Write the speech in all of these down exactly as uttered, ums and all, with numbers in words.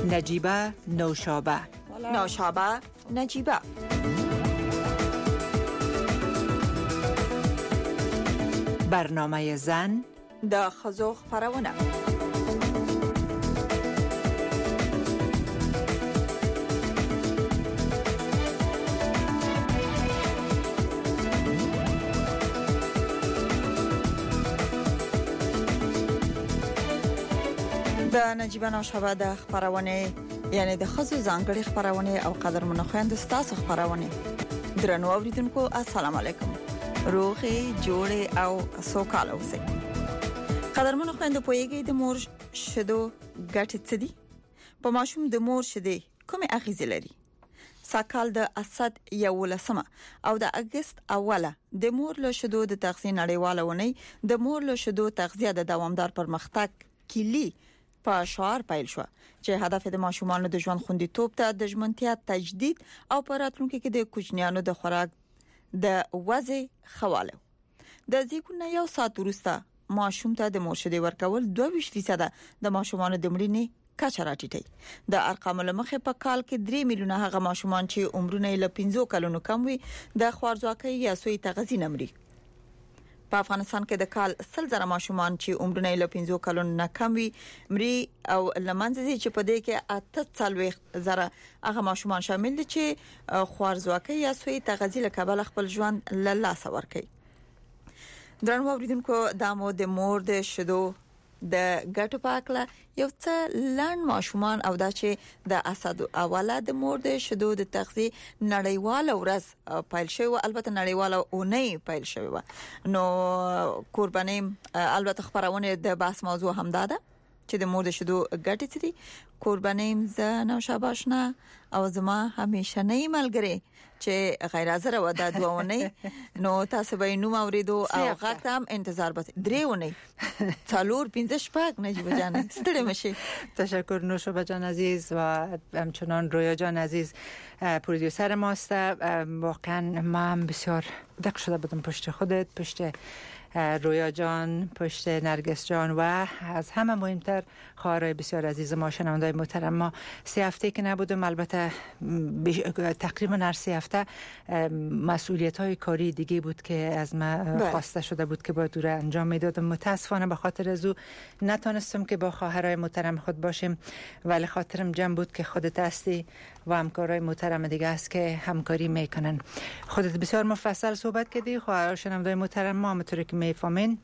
نجیبه نوشابه، نوشابه نجیبه. برنامه زن د ښځو خپرونه. د نجیبه نوشابه د خپرونه، یعنی د ښځو ځانګړي خپرونه او قدرمنو خويندو ستاسو خپرونه. درنو اوریدونکو السلام علیکم. روغي جوړه او سوکاله اوسئ. قدرمنو خويندو، پوهیږئ د مور شیدو ګټې څه دي؟ په ماشوم د مور شیدې کومه اغیزه لري؟ ساکال د اسد یولسمه او د اگست اوله د مور له شیدو د تغذیه نړیواله ونی د مور له شیدو تغذیه د دوامدار پرمختګ کلی په شعار پیل شو چې هدف د ماشومانو د ژوند خوندیتوب ته د ژمنتیا تجدید او په راتلونکي کې د کوچنیانو د خوراک د وځي خواله. د ځیګونه یو ساعت وروسته ماشوم ته د مور شیدې ورکول دوه ویشت فیصد د ماشومانو د مړینې کچه راټیټي. د ارقام لمخې په کال کې درې میلیونه هغه ماشومان چې عمرونه یې له پنځه کلونو کم وي د خوارځواکۍ یا سوی تغذیه نمرې. په افغانستان کې د کال سل زره ماشومان چې عمرونه یې له پنځه کلونو نه کم وي مړي او لمنځي چې په دې کې اته څلوېښت زره هغه ماشومان شامل دي چې خوارځواکۍ یا سوی تغذیه له کبله خپل ژوند له لاسه ورکړي. درنو اوریدونکو، د مو د مور د شیدو د ګټو په اړه یو څه لاند ماشومان او دا چې د اسد اوله د مور د شیدو د تغذیه نړیواله ورځ پیل شوی، البته نړیواله اونۍ پیل شوی. نو قرباني البته خبرونه د بحث موضوع هم ده چې د مور د شیدو ګټې څه دي. قرباني ز نوشابه آشنا او زما همیشه نه ملګری چې غیر حاضر و د دوونه. نو تاسو به نو اوریدو او غږ هم انتظار به درې ونی څلور پنځه شپږ نجیبه جان ستړي مشي. تشکر نوشابه جان عزیز و همچنان رویا جان عزیز پرودیوسر ماست. واقعا من بسیار دق شده بودم پشت خودت، پشت رویا جان، پشت نرگس جان و از همه مهمتر خواهرای بسیار عزیز ما، شنوندای محترم. ما سه هفته که نبودم، البته تقریبا هر سه هفته مسئولیت های کاری دیگه بود که از ما خواسته شده بود که باید دوره انجام میدادم. متاسفانه به خاطر ازو نتونستم که با خواهرای محترم خود باشیم، ولی خاطرم جمع بود که خودت هستی و همکارای محترم دیگه است که همکاری میکنن. خودت بسیار مفصل صحبت کردی. خواهر شنوندای محترم، ما همونطوری که میفهمین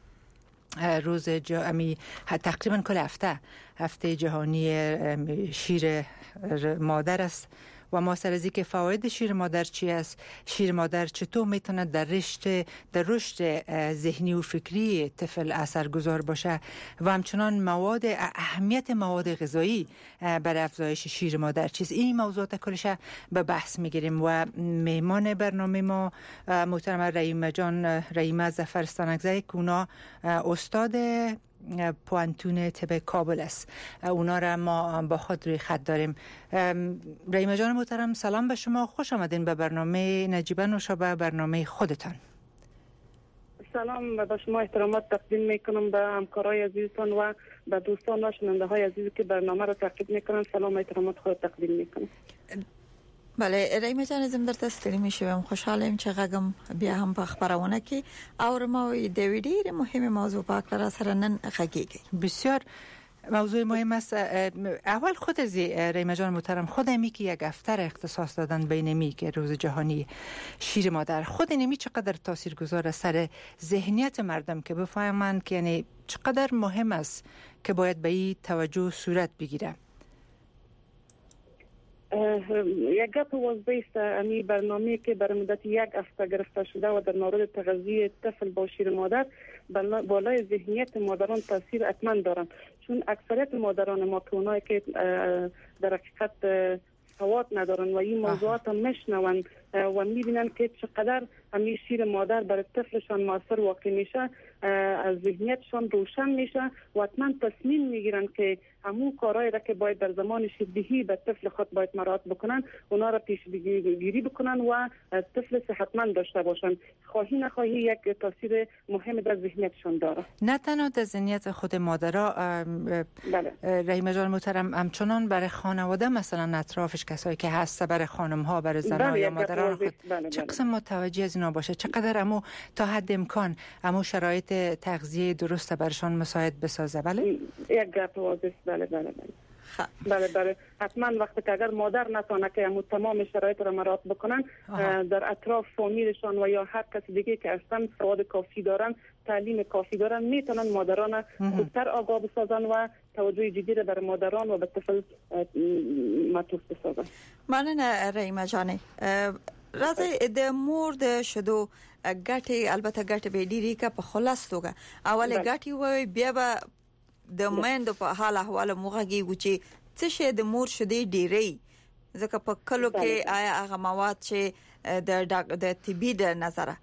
روز جهانی تقریبا کل هفته هفته جهانی شیر مادر است و ما سر از اینکه فواید شیر مادر چی است، شیر مادر چطور میتونه در رشد در رشد ذهنی و فکری طفل اثرگذار باشه و همچنان مواد اهمیت مواد غذایی برای افزایش شیر مادر چیست، این موضوعات کلش به بحث میگیریم. و مهمان برنامه ما محترم رحیمه جان، رحیمه ظفرستانکزی که اونا استاد پوانتون طب کابل است، اونا را ما با خود روی خط داریم. رحیمه جان محترم، سلام به شما، خوش آمدین به برنامه نجیبه نوشابه، برنامه خودتان. سلام به شما، احترامات تقدیم میکنم به همکارای عزیزتان و به دوستان و شنونده های عزیزی که برنامه را تعقیب میکنن. سلام، احترامات خود تقدیم میکنم. بله رحیمه جان، زم درته ستړي میشم، خوشحالم چې غږم بیا هم په خبرونه کې او ما د ویډیو مهمه موضوع په اړه سره نن غږیږي. بسیار موضوع مهم است. اول خود از رحیمه جان محترم، خود امی که یک هفته اختصاص دادن به اینمی که روز جهانی شیر مادر، خود اینمی چقدر تاثیرگذار است سر ذهنیت مردم که بفهمند که یعنی چقدر مهم است که باید به این توجه صورت بگیره. یک گپ واضح است، امی برنامه که بر مدت یک هفته گرفته شده و در مورد تغذیه طفل با شیر مادر بالای ذهنیت مادران تاثیر حتما دارند، چون اکثریت مادران ما که اونایی که در حقیقت سواد ندارن و این موضوعات هم میشنون و میبینن که چقدر همین شیر مادر برای طفلشان موثر واقع میشه، از ذهنیتشان روشن میشه و حتما تصمیم میگیرن که همون کارهایی را که باید در زمان شیردهی به طفل خود باید مراعات بکنن اونا را پیش گیری بکنن و طفل صحتمند داشته باشن. خواهی نخواهی یک تاثیر مهم در ذهنیتشان داره. نه تنها در ذهنیت خود مادرها، رحیمه جان محترم، همچنان برای خانواده مثلا اطرافش کسایی که هست، برای خانم ها، برای زنها یا مادران خود بله چه بله. قسم متوجه از اینا باشه؟ چقدر امو تا حد امکان امو شرایط تغذیه درست برشان مساعد بسازه؟ بله یک گپ واضح. بله بله بله بله بله حتما وقتی که اگر مادر نتونه که همون تمام شرایط را مراعات بکنن، در اطراف فامیلشان و یا هر کس دیگه که هستن سواد کافی دارن، تعلیم کافی دارن، میتونن مادران خوبتر آگاه بسازن و توجه جدی را برای مادران و به طفل معطوف بسازن. ممنون رحیمه جان. راځي د مور د شدو ګټي، البته ګټي به ډیری کا په خلاص توګه اوله ګټي وي، بیا به د مېند په حال احوال موږي چې څه شي د مور شدي ډیری ځکه په کلو کې آیا هغه مواد چې د د طبي د نظر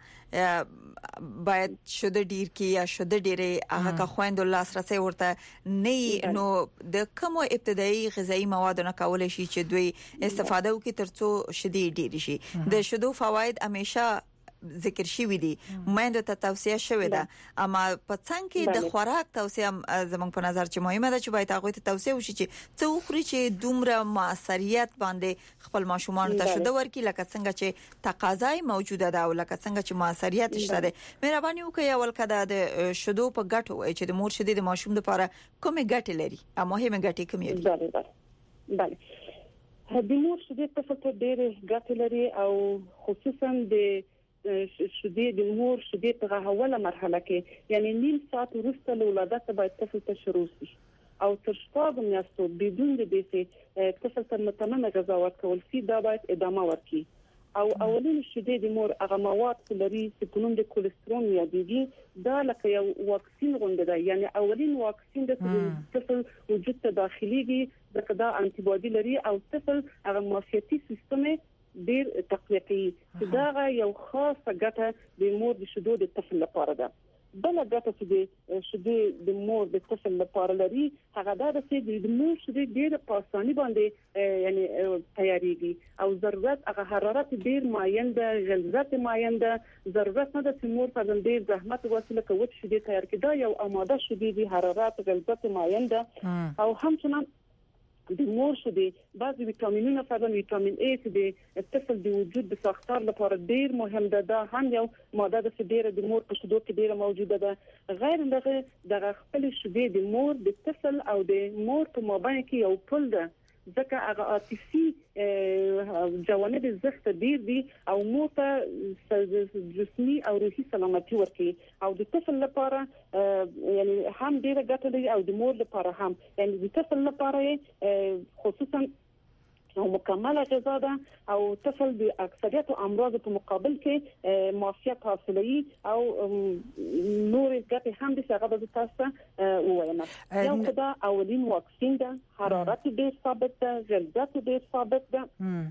باید شده ډیر کې یا شده ډیره هغه کا خويند لاسرسي ورته نه، نو د کوم ابتدایي غذایی موادو نه کول شي چې دوی استفاده وکړي ترڅو شدي ډیر شي. د شدو فواید همیشه ذکر شوی دي، مېند ته توصیه شوی ده، اما په څنګه کې د خوراک توصیه زموږ په نظر چې مهمه ده چې باید هغه ته توصیه وشي چې څه وخوري چې دومره موثریت باندې خپل ماشومان ته شده ورکی، لکه څنګه چې تقاضای موجوده ده او لکه څنګه چې موثریت شته ده. مهرباني وکړئ اول کده د شدو په ګټو وای چې د مور شدې د ماشوم لپاره کومه ګټه لري، اما مهمه ګټه کومه دي؟ بله بله بله د مور شدې په څه ډېر ګټه لري او خصوصا د شدې د مور شدې په اوله مرحله کې یعنی نیم ساعت وروسته له ولادت باید طفل ته شروع شي او تر شپږ میاشتو بدون د دې طفل ته متمنه غذا ورکول شي، دا باید ادامه ورکړي. او اولین شدې د مور هغه مواد چې لري چې په نوم د کولېسترول یادېږي، دا لکه یو واکسین غونډه ده، یعنی اولین واکسین د طفل وجود ته داخليږي، ځکه دا انټي باډي لري او طفل هغه معافیتي سیستم ډیر تقویه کوي. دا یو خاصه ګټه د مور د شیدو د طفل لپاره ده. بل ګټه چې د شیدو د مور د طفل لپاره لري هغه دا چې د مور شیدې ډیر په اساني باندې یعنی تیاریږي او ضرورت هغه حرارت ډیر معین ده، غلظت معین ده، ضرورت نه ده چې مور په ډیر زحمت وسیله کوي شیدې تیار کړي. دا یو آماده شیدې دي، حرارت غلظت معین ده او همچنان د مور شیدې بعضی ویټامینونه مثلا ویټامین ای چې د طفل د وجود د ساختار لپاره ډیر مهم ده، دا هم یو ماده ده چې ډیره د مور په شیدو کې ډیره موجوده ده. غیر دغه د خپل شیدې د مور د طفل او د مور په مابین کې یو پل ده، ځکه هغه عاطفي جوانب زخت ډیر دي او مور ته جسمي او روحي سلامتي ورکوي او د طفل لپاره یعنی هم ډیره ګټه لري او د مور لپاره هم، یعنی د طفل لپاره خصوصا او مکمله غذا ده او طفل د اکثریت امراض په مقابل کې معافیت حاصلوي او نور ګټې هم د څنګه د تاسو ووایم. یو خدای اولین واکسین ده، حرارت ډیر ثابت ده، غلظت ډیر ثابت ده.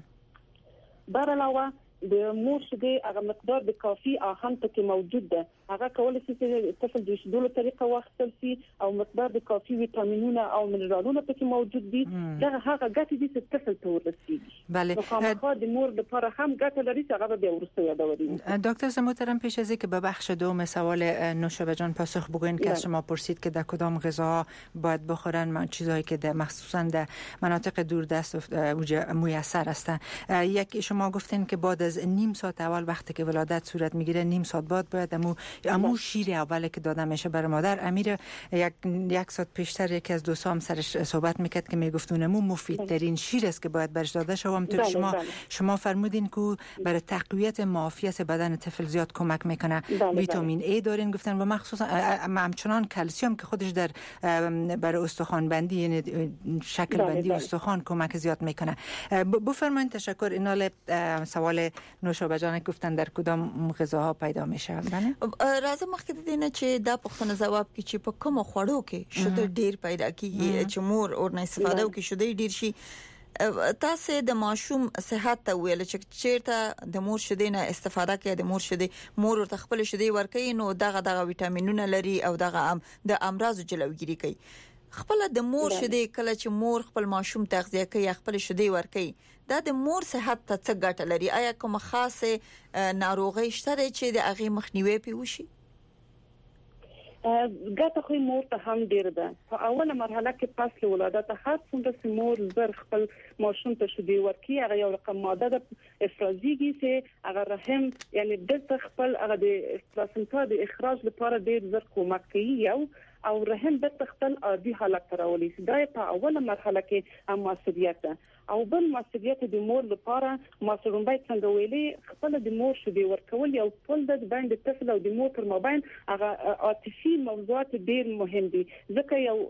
بر علاوه د مور شیدې هغه مقدار د کافي اهم پکې موجود ده، هغه کولای شي چې طفل د شیدو له طریقه واخیستل شي او مقدار د کافي ویټامینونه او منرالونه پکې موجود دي. دا هغه ګټې دي چې طفل ته ورسیږي. بله خامخا د مور لپاره هم ګټه لري چې هغه به ورسته یادوري. دکتر محترم، پیش از اینکه به بخش دوم سوال نوشابه جان پاسخ بگوین که از شما پرسید که در کدام غذا باید بخورن، من چیزایی که در مخصوصا در مناطق دوردست میسر هستن. یک شما گفتین که بعد از نیم ساعت اول وقتی که ولادت صورت میگیره نیم ساعت بعد باید امو امو شیر اولی که داده میشه برای مادر. امیر یک یک ساعت پیشتر یکی از دوستام سرش صحبت میکرد که میگفتون امو مفیدترین شیر است که باید برش داده شه. همونطور شما بله. شما فرمودین که برای تقویت معافیت بدن طفل زیاد کمک میکنه. ویتامین ای دارین گفتن و مخصوصا همچنان کلسیم که خودش در برای استخوان بندی یعنی شکل بندی استخوان کمک زیاد میکنه. بفرمایید. تشکر. اینال سوال نوشابه جان گفتن در کدام غذاها پیدا میشه. بله راځه مخکې د دې نه چې دا پوښتنه جواب کې چې په کوم خوړو کې شوده ډیر پیدا کیږي چې مور اور نه استفاده وکړي شوده ډیر شي، تاسو د ماشوم صحت ته ویل چې چیرته د مور شیدې نه استفاده کوي د مور شیدې مور ورته خپل شیدې ورکوي نو دغه دغه وټامینونه لري او دغه د امراض جلوګیری کوي خپل د مور شیدې کله چې مور خپل ماشوم تغذیه کوي خپل شیدې ورکوي دا د مور صحت ته څه ګټه لري آیا کوم خاصه ناروغي شته چې د هغه مخنیوي پیوشي ګټه خو مور ته هم ډیر ده په اوله مرحله کې پس له ولادت هر څومره چې مور زر خپل ماشوم ته شیدې ورکړي هغه یو رقم ماده ده افرازیږي چې هغه رحم یعنی د خپل هغه د پلاسنتا د اخراج لپاره ډیر زر کومک کوي یو او رحم د خپل عادي حالت راولي دا په اوله مرحله کې هم مسؤلیت ده او بل مسؤلیت د مور لپاره مسؤلون باید څنګه ویلي خپل د مور شیدې ورکول یو ټول د باندې طفل او د مور پر مابین هغه عاطفي موضوعات ډیر مهم دي ځکه یو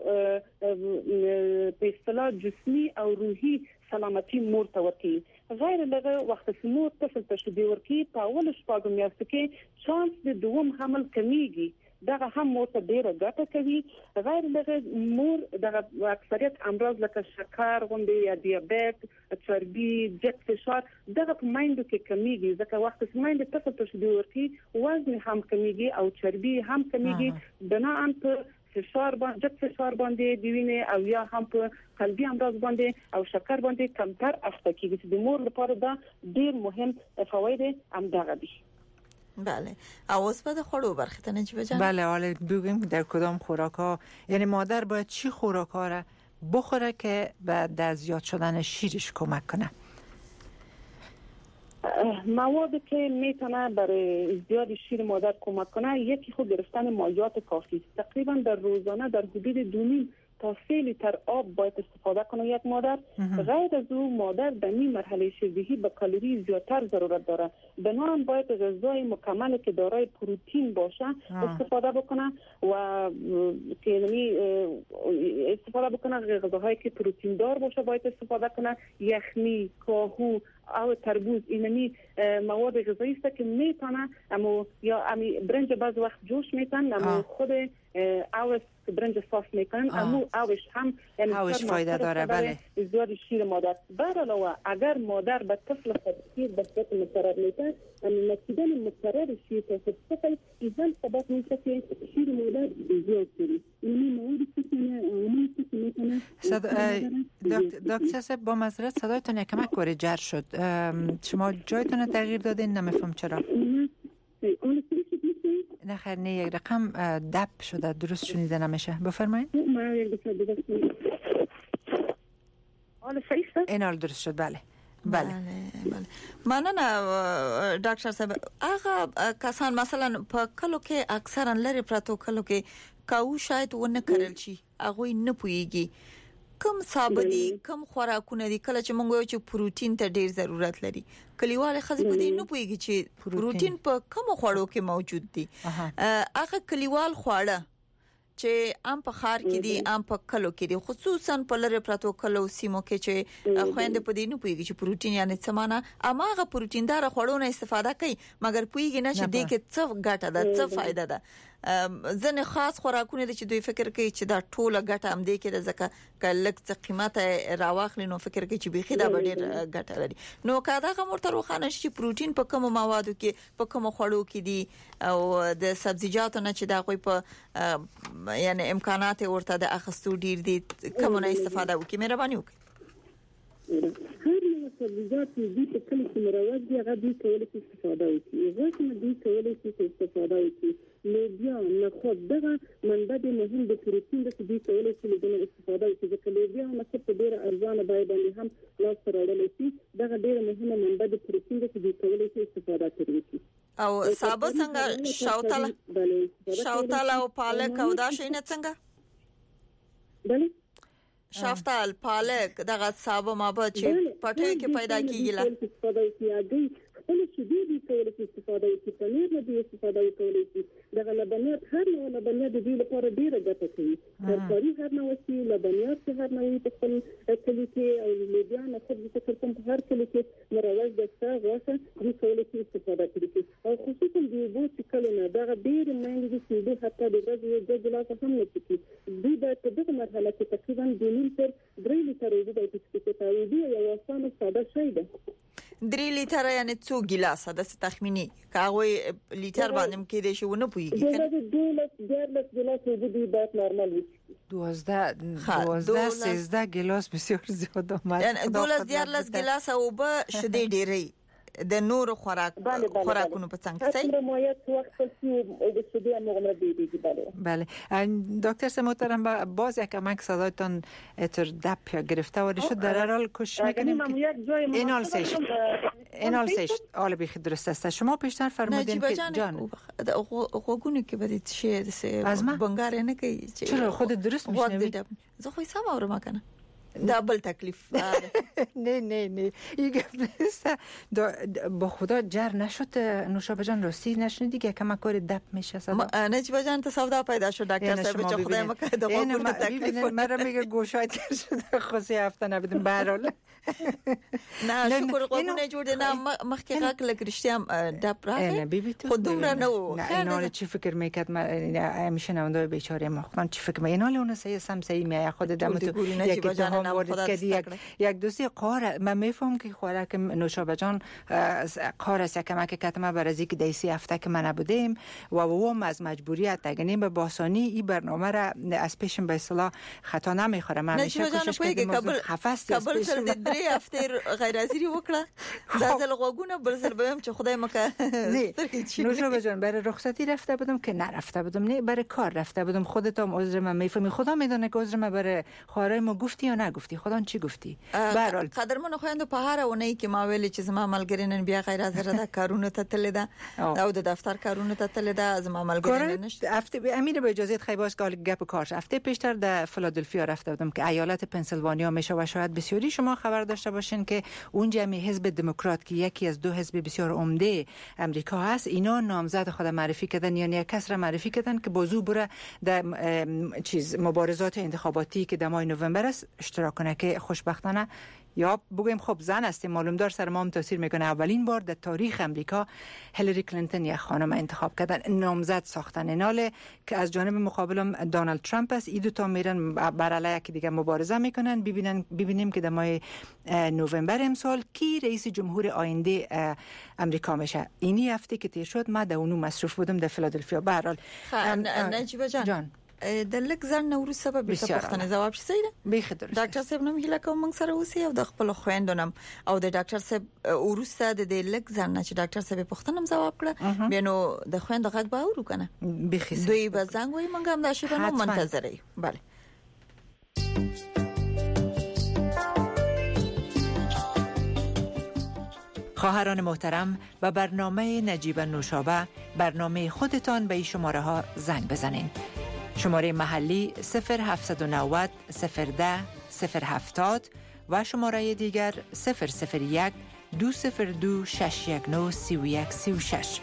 په اصطلاح جسمي او روحي سلامتی مور ته ورکړي غیر لغه وخت چې مور طفل ته شیدې ورکړي په اول شپږ میاشتو کې چانس د دوم حمل کمیږي دغه هم مور ته ډیره ګټه کوي غیر دغه مور دغه اکثریت امراض لکه شکر غوندې یا دیابت چربي جګ فشار دغه په مایندو کې کمیږي ځکه وخت چې مایند ته څه شي ورکی وزن هم کمیږي او چربي هم کمیږي بناء په فشار باندې جګ فشار باندې دی ویني او یا هم په قلبي امراض باندې او شکر باندې کمتر اخته کیږي چې د مور لپاره دا ډیر مهم فواید هم دغه دي بله او اوس په خورو برخه ته نجیب جان بله حالا بگیم در کدام خوراک ها یعنی مادر باید چی خوراک ها را بخوره که به زیاد شدن شیرش کمک کنه موادی که میتونه برای زیاد شیر مادر کمک کنه یکی خود گرفتن مایعات کافی تقریبا در روزانه در حدود دو نیم تا سه لیتر آب باید استفاده کنه یک مادر غیر از او مادر در این مرحله شیردهی به کالری زیادتر ضرورت داره بنابراین باید غذای مکمل که دارای پروتئین باشه استفاده بکنه و که یعنی استفاده بکنه غذاهایی که پروتئین دار باشه باید استفاده کنه یخنی کاهو او تربوز اینمی مواد غذایی است که میتونه اما یا امی برنج بعض وقت جوش میتن اما خود اوش برنج صاف میکنن اما اوش هم یعنی اوش فایده داره بله زیاد شیر مادر بر علاوه اگر مادر به طفل خود شیر به صورت مقرر میده اما نشیدن مقرر شیر تا طفل ایزن سبب میشه که شیر مادر زیاد شده اینمی موادی که عملی که میتونه دکتر صاحب با معذرت صدایتون یکم کوری جر شد شما جایتون تغییر دادین نمیفهم چرا نه خیر نه یک رقم دب شده درست شنیده نمیشه بفرمایید این حال درست شد بله بله بله مننه ډاکټر صاحب هغه کسان مثلا په کلو کې اکثرا لري پراتو کلو کې کاو شاید ونه کړل شي هغه نه پويږي کم سابدي کم خوراکونه دي کله چې مونږ یو چې پروتین ته ډیر ضرورت لري کلیواله خزي په دې نه پويږي چې پروتین په کوم خوړو کې موجود دي هغه کلیوال خواړه چې ام په خار کې دي ام په کلو کې دي خصوصا په لری پروتو کلو سیمو کې چې خويند په دې نه پويږي چې پروتین یعنی څه معنا اماغه پروتین دار خوړو نه استفاده کوي مګر پويږي نه چې دې کې څه ګټه ده څه فائدہ ده ځنه خاص خوراکونه دي چې دوی فکر کوي چې دا ټوله ګټه هم دي کې د زکه کلک څه قیمته راواخلي نو فکر کوي چې بيخي دا ډېر ګټه لري نو کاده غمورته روخانه شي پروتین په کوم موادو کې په کوم خوړو کې دي او د سبزیجاتو نه چې دا کوئی په یعنی امکانات ورته د اخستو ډیر دي کوم نه استفاده وکړي مهرباني وکړئ هر نوع سبزیجات دي په کله کې مروج دي هغه دي کولای شي استفاده وکړي غوښه دي کولای شي استفاده وکړي لوبیا نخود دغه منبع د مهم د پروتین د دې کولای شي له استفاده وکړي چې لوبیا هم په ډیره ارزانه بیه باندې هم لاس راوړل شي دغه ډیره مهمه منبع د پروتین د دې کولای شي استفاده کړي او سابه څنګه شاوتاله شاوتاله او پالک او دا شي نه څنګه بله شافتال پالک دغه سابه مابه چې پټه کې پیدا کیږي لا استفاده کوي خپل شدي دي کولای شي استفاده وکړي پنیر نه دي استفاده وکړي شي دغه لبنیات هر نوع لبنیات د دې لپاره ډیره ګټه کوي ترکاري هر نوع شي لبنیات هر نوع په خپل کلی کې او لوبیا نه خو د څه په هر کلی کې مروج د څه غوښه د کولای شي استفاده کړي او خصوصا د یو څه کله نه دغه ډیر مهمه دي چې د حتی د ورځې د ګلاس هم نه کیږي دوی د دغه مرحله کې تقریبا د نیم تر درې لیټر اوبه د تعویضی یا آسان ساده شی ده. درې لیټر یعنی څو ګلاسه د تخمینی کاوی لیټر باندې کې دې شو نه پويږي کنه دولس دیارلس ګلاس وبدي باید نورمال وي. دوازده دوازده سیزده گلاس بسیار زیاد آمد. یعنی دولس دیارلس گلاس او به شدی ډیری د نور خوراک خوراکونو په څنګه صحیح اصل مایات وقت سی او د شدی مغمره دیدی بله. بله دکتر محترم باز یک کمک صدایتان اتر دپ یا گرفته ولی شد در هر حال کوشش میکنیم این حال سیش این حال سیش حال بیخ درست است. شما پیشتر فرمودین که جان خوگونی که بدید چیه از من بنگار نه کی چرا خود درست میشنوید زه خو سم اورم کنه دابل تکلیف نه نه نه این نیست با خدا جر نشد نوشابه جان راستی نشنیدی که کم کار دپ میشه صدا نجیبه جان تصاودا پیدا شد دکتر صاحب چه خدای مکه دقیقاً تکلیف مرا میگه گوشایت شده خوسی هفته نبودم به هر حال نه شکر قربونه جوړ نه مخکې غاک لګرشتم دپ راغی خودم را نو اینا چی فکر میکرد همیشه نوندای بیچاره ما خودم چی فکر می اینا اون سه سم سه می خود دم تو یک اتهام وارد کردی یک یک دوستی قاره من میفهم که خوراک نوشابه جان قاره است کمک کتمه برازی که دیسی هفته که من نبودیم و و از مجبوریت تگنیم به باسانی این برنامه را از پیشم به اصطلاح خطا نمیخوره من همیشه کوشش کردم خفاست قبل سر د درې هفته غیر حاضری وکړه دا ځل غوګونه بل سر بهم چې خدای مکه نوشابه جان برای رخصتی رفته بودم که نرفته بودم نه برای کار رفته بودم خودت هم عذر من میفهمی خدا میدونه که عذر من برای خواهرای ما گفتی یا نگفتی خدا چی گفتی به هر حال قدرمن خويندو په هر اونۍ کې ما ویل چې زما ملګرینن بیا غیر حاضر ده کارونه ته تل ده او د دفتر کارونه ته تل ده زما ملګرینن نشته هفته امیر به اجازه خیلی باز که گپ کارش هفته پیشتر در فیلادلفیا رفته بودم که ایالت پنسیلوانیا میشه و شاید بسیاری شما خبر داشته باشین که اونجا می حزب دموکرات که یکی از دو حزب بسیار عمده امریکا هست اینا نامزد خود معرفی کردن یعنی یک کس را معرفی کردن که بازو بره در چیز مبارزات انتخاباتی که در ماه نوامبر است اشتراک کنه که خوشبختانه یا بگویم خب زن است معلوم دار سر ما هم تاثیر میکنه اولین بار در تاریخ امریکا هیلاری کلینتون یک خانم انتخاب کردن نامزد ساختن ایناله که از جانب مقابلم دونالد ترامپ است این دو تا میرن بر علیه یکی دیگه مبارزه میکنن ببینن ببینیم که در ماه نوامبر امسال کی رئیس جمهور آینده امریکا میشه. اینی هفته که تیر شد ما در اونو مصروف بودم در فیلادلفیا. به هر حال نجیبه جان, جان. د لک ځان نورو سبب به پښتنه جواب شي ده به خدای ډاکټر صاحب نوم هله کوم موږ سره اوسې او د خپل خويندونم او د ډاکټر صاحب ورسته د لک ځان نه چې ډاکټر صاحب پښتنم جواب کړه بینو د خويند غږ به اورو کنه به خدای دوی به زنګ وای موږ هم دا شی نو منتظر یو. بله خواهران محترم و برنامه نجیب نوشابه برنامه خودتان به این شماره ها زنگ بزنین. شماره محلی صفر هفتصد و نود صفر ده صفر هفتاد و شماره دیگر صفر صفر یک دو صفر دو شش یک نه سی و یک سی و شش.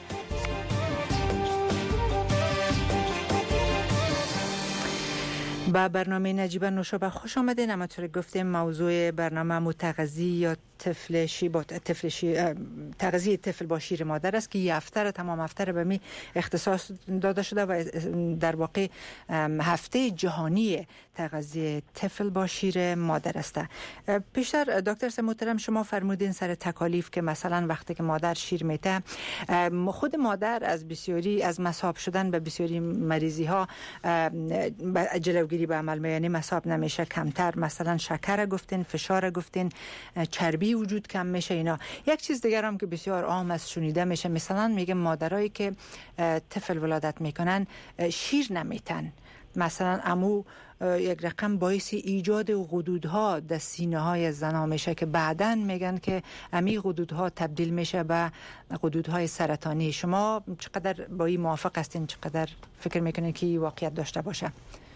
با برنامه نجیب نوشابه خوش آمدین. همونطور گفتیم موضوع برنامه متغذی یا طفل شی با طفل شی تغذیه طفل با شیر مادر است که یه هفته تمام هفته به می اختصاص داده شده و در واقع هفته جهانی تغذیه طفل با شیر مادر است. پیشتر دکتر محترم شما فرمودین سر تکالیف که مثلا وقتی که مادر شیر میته خود مادر از بسیاری از مصاب شدن به بسیاری مریضی ها جلوگیری به عمل میاره. یعنی مصاب نمیشه کمتر مثلا شکر گفتین فشار گفتین چربی وجود کم میشه اینا. یک چیز دیگر هم که بسیار عام است شنیده میشه مثلا میگه مادرایی که طفل ولادت میکنن شیر نمیتن مثلا امو یک رقم باعث ایجاد غدودها در سینه های زنها میشه که بعداً میگن که امی غدودها تبدیل میشه به غدودهای سرطانی. شما چقدر با این موافق هستین؟ چقدر فکر میکنین که این واقعیت داشته باشه؟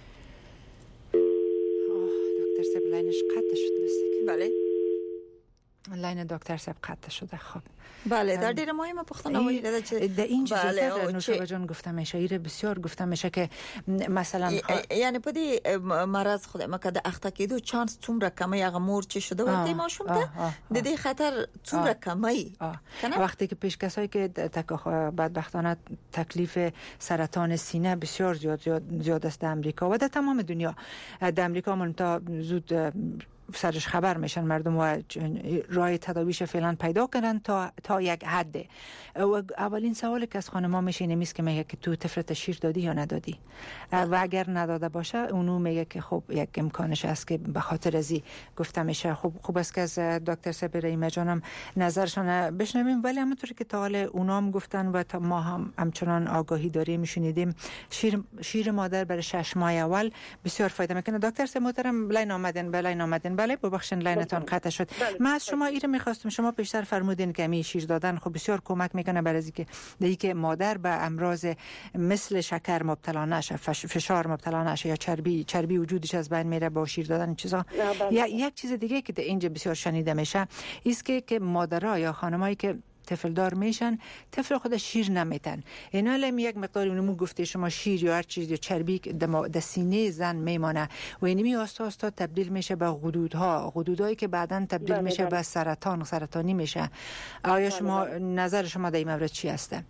دکتر سب لاینش قطع شد مثل بله لاین دکتر صاحب قطع شده. خب بله در ډیره مهمه پوښتنه ولیده چې د این چیزا نوشابه جان گفتم میشه ایره بسیار گفتم میشه که مثلا یعنی په دې مرض خدای مکه د اخته کېدو چانس څومره کمی هغه مور چې شده ورته ماشوم ته د دې خطر څومره کمی کنه وقتی که پیش کسایی که بدبختانه تکلیف سرطان سینه بسیار زیاد زیاد است در امریکا و در تمام دنیا. در امریکا مونتا زود سرش خبر میشن مردم و راه تداویش فعلا پیدا کنن تا تا یک حد. و اولین سوالی که از خانم‌ها میشه اینه میگه که میگه که تو طفلت شیر دادی یا ندادی و اگر نداده باشه اونو میگه که خب یک امکانش است که به خاطر ازی گفته میشه. خب خوب است که از دکتر صابر رحیمی جانم نظرشون بشنویم. ولی همونطوری که تا حال اونام گفتن و تا ما هم همچنان آگاهی داریم میشنیدیم شیر شیر مادر برای شش ماه اول بسیار فایده میکنه. دکتر صاحب محترم لاین آمدن بله لاین آمدن بله ببخشید لاینتون قطع شد. من از شما ایره میخواستم شما پیشتر فرمودین که می شیر دادن خب بسیار کمک میکنه برای اینکه دیگه که مادر به امراض مثل شکر مبتلا نشه، فشار مبتلا نشه یا چربی چربی وجودش از بین میره با شیر دادن چیزا. یا یک چیز دیگه که اینجا بسیار شنیده میشه است که که مادرها یا خانمایی که طفل دار میشن طفل خود شیر نمیتن. اینا لم یک مقدار اونمو گفته شما شیر یا هر چیز یا چربی در سینه زن میمانه و اینمی آستا آستا تبدیل میشه به غدودها، غدودهایی که بعداً تبدیل بله میشه بله. به سرطان، سرطانی میشه. آیا بله شما بله. نظر شما در این مورد چی هسته؟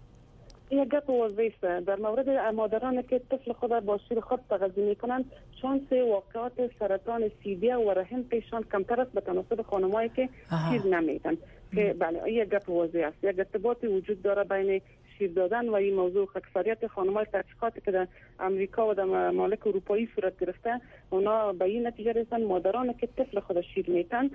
یک گپ وظیفه در مورد مادرانی که طفل خود با شیر خود تغذیه میکنند شانس واقعات سرطان سیدی و رحم پیشان کمتر است به تناسب خانمایی که شیر نمیتن. که بله یک گپ واضح است. یک ارتباطی وجود داره بین شیر دادن و این موضوع. اکثریت خانم‌های تحقیقاتی که در امریکا و در ممالک اروپایی صورت گرفته اونا به این نتیجه رسیدن مادرانی که طفل خود شیر میتن